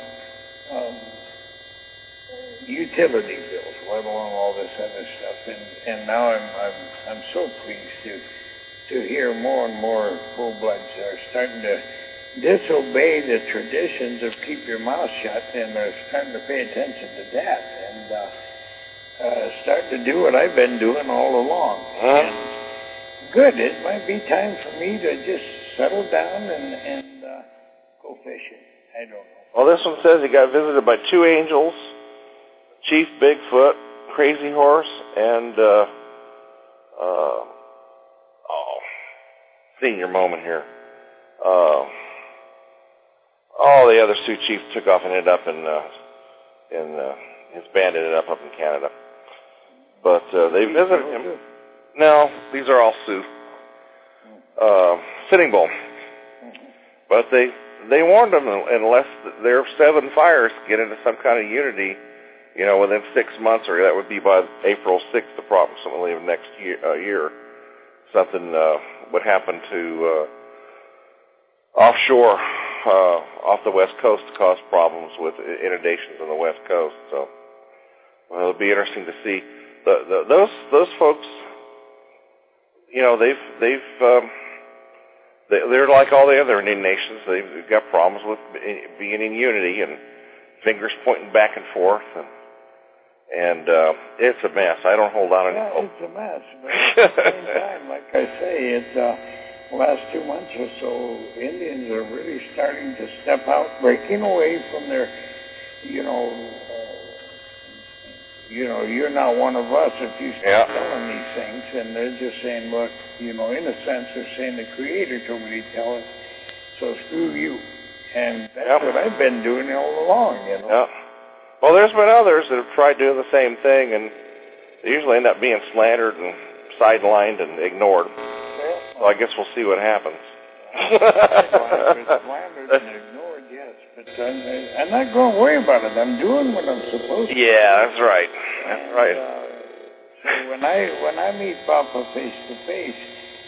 utility bills, let alone all this other stuff. And now I'm so pleased to hear more and more full-bloods are starting to disobey the traditions of keep your mouth shut, and they're starting to pay attention to that, and start to do what I've been doing all along. And good, it might be time for me to just settle down and go fishing. I don't know. Well, this one says he got visited by two angels, Chief Bigfoot, Crazy Horse, and senior moment here. All the other Sioux chiefs took off and ended up his band ended up in Canada. But they visited him. No, these are all Sioux. Sitting Bull. But they warned them, unless their 7 fires get into some kind of unity, you know, within 6 months, or that would be by April 6th, approximately, of next year, something would happen to offshore, off the West Coast, to cause problems with inundations on the West Coast. So, well, it'll be interesting to see. Those folks, you know, they're like all the other Indian nations. They've got problems with being in unity and fingers pointing back and forth, and it's a mess. I don't hold on any hope. It's a mess, but at the same time, like I say, it's last 2 months or so, Indians are really starting to step out, breaking away from their, you know, you're not one of us if you start telling these things, and they're just saying, look, you know, in a sense, they're saying the Creator told me to tell it, so screw you. And that's what I've been doing all along, you know. Yeah. Well, there's been others that have tried doing the same thing, and they usually end up being slandered and sidelined and ignored. So I guess we'll see what happens. Slandered and ignored, yes, but I'm not going to worry about it. I'm doing what I'm supposed to. Yeah, that's right. That's right. So when I meet Papa face to face,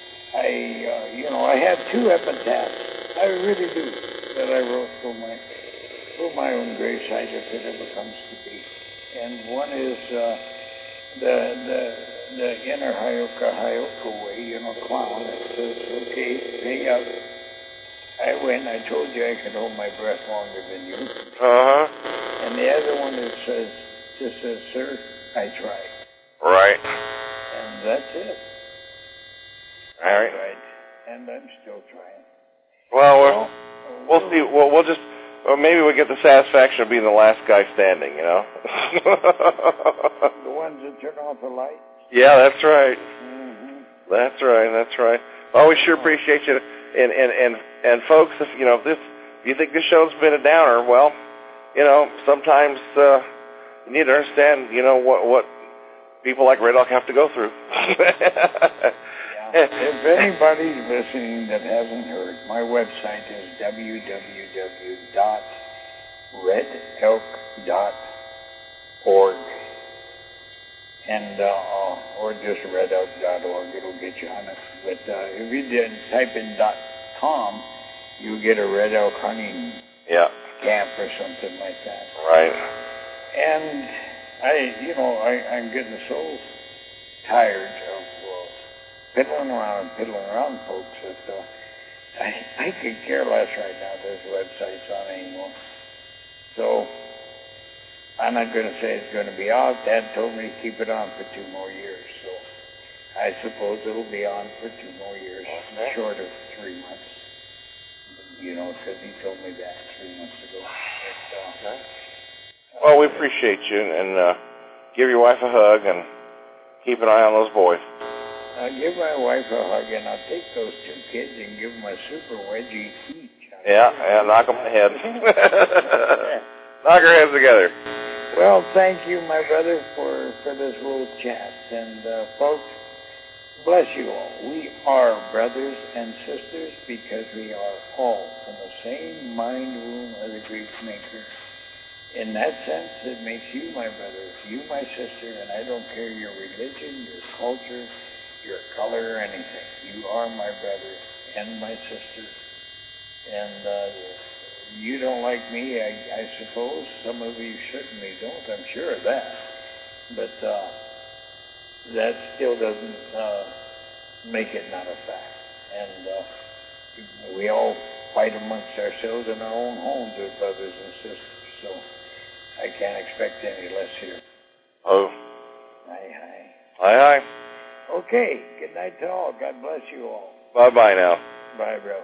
I have 2 epitaphs. I really do, that I wrote for my own gravesite, if it ever comes to be. And one is the inner Hyoka way, you know, clown. It says, okay, pay up. I win. I told you I could hold my breath longer than you. And the other one just says, sir, I tried. Right. And that's it. All right. I tried. And I'm still trying. Well, we'll see. We'll just, maybe we'll get the satisfaction of being the last guy standing, you know? The ones that turn off the light? Yeah, that's right. Mm-hmm. That's right. Well, we sure appreciate you. And folks, if you think this show's been a downer, well, you know, sometimes you need to understand, you know, what people like Red Elk have to go through. If anybody's listening that hasn't heard, my website is www.redelk.org. and or just redout.org. It'll get you on it. But if you did type in .com, you get a Red Elk hunting camp or something like that. Right. And I'm getting so tired of piddling around, folks, that I could care less right now. There's websites on anymore. So I'm not going to say it's going to be off. Dad told me to keep it on for 2 more years. So I suppose it'll be on for 2 more years, short of 3 months. Because he told me that 3 months ago. But, well, we appreciate you, and give your wife a hug, and keep an eye on those boys. I'll give my wife a hug, and I'll take those 2 kids and give them a super wedgie each. Yeah, knock them in the head. Knock our heads together. Well, thank you, my brother, for this little chat. And, folks, bless you all. We are brothers and sisters because we are all from the same mind womb of the great maker. In that sense, it makes you my brother, you my sister, and I don't care your religion, your culture, your color, or anything. You are my brother and my sister. And you don't like me, I suppose. Some of you certainly don't. I'm sure of that. But that still doesn't make it not a fact. And we all fight amongst ourselves in our own homes as brothers and sisters. So I can't expect any less here. Oh. Hi. Hi. Okay. Good night to all. God bless you all. Bye-bye now. Bye, bro.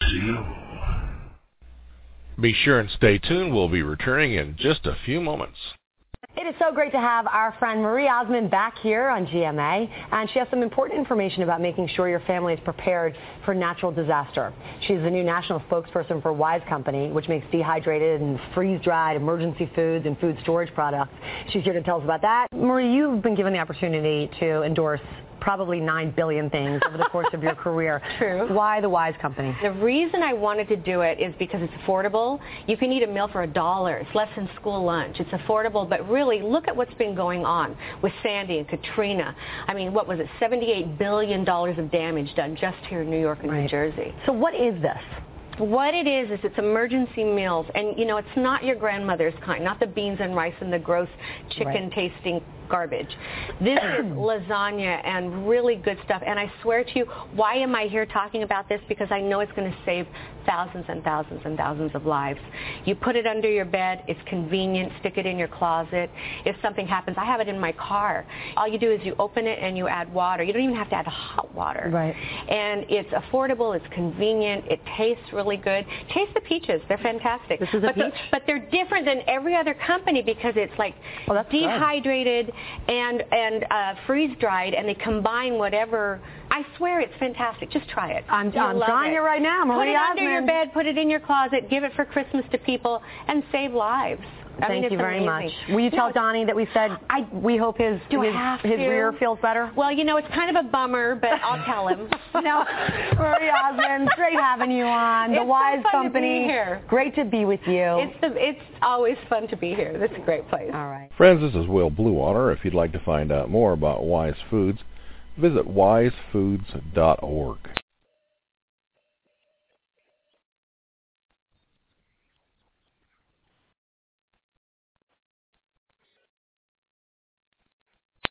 Be sure and stay tuned. We'll be returning in just a few moments. It is so great to have our friend Marie Osmond back here on GMA, and she has some important information about making sure your family is prepared for natural disaster. She's the new national spokesperson for Wise Company, which makes dehydrated and freeze-dried emergency foods and food storage products. She's here to tell us about that. Marie, you've been given the opportunity to endorse probably 9 billion things over the course of your career. True. Why the Wise Company? The reason I wanted to do it is because it's affordable. You can eat a meal for $1. It's less than school lunch. It's affordable, but really look at what's been going on with Sandy and Katrina. I mean, what was it, $78 billion of damage done just here in New York and New Jersey. So what is this? What it is it's emergency meals, and it's not your grandmother's kind, not the beans and rice and the gross chicken tasting garbage. This is lasagna and really good stuff, and I swear to you, why am I here talking about this? Because I know it's going to save thousands and thousands and thousands of lives. You put it under your bed, it's convenient, stick it in your closet. If something happens, I have it in my car. All you do is you open it and you add water. You don't even have to add hot water. Right. And it's affordable, it's convenient, it tastes really good. Taste the peaches, they're fantastic. This is a peach? But they're different than every other company because it's like dehydrated and freeze-dried, and they combine whatever. I swear it's fantastic. Just try it. I'm trying it right now, Marie Osmond. Put it under your bed, put it in your closet, give it for Christmas to people, and save lives. Thank you very much. Will you tell Donnie that we said we hope his rear feels better? Well, it's kind of a bummer, but I'll tell him. No, Marie Osmond, great having you on. The Wise Company. To be here. Great to be with you. It's always fun to be here. This is a great place. All right. Friends, this is Will Bluewater. If you'd like to find out more about Wise Foods, visit wisefoods.org.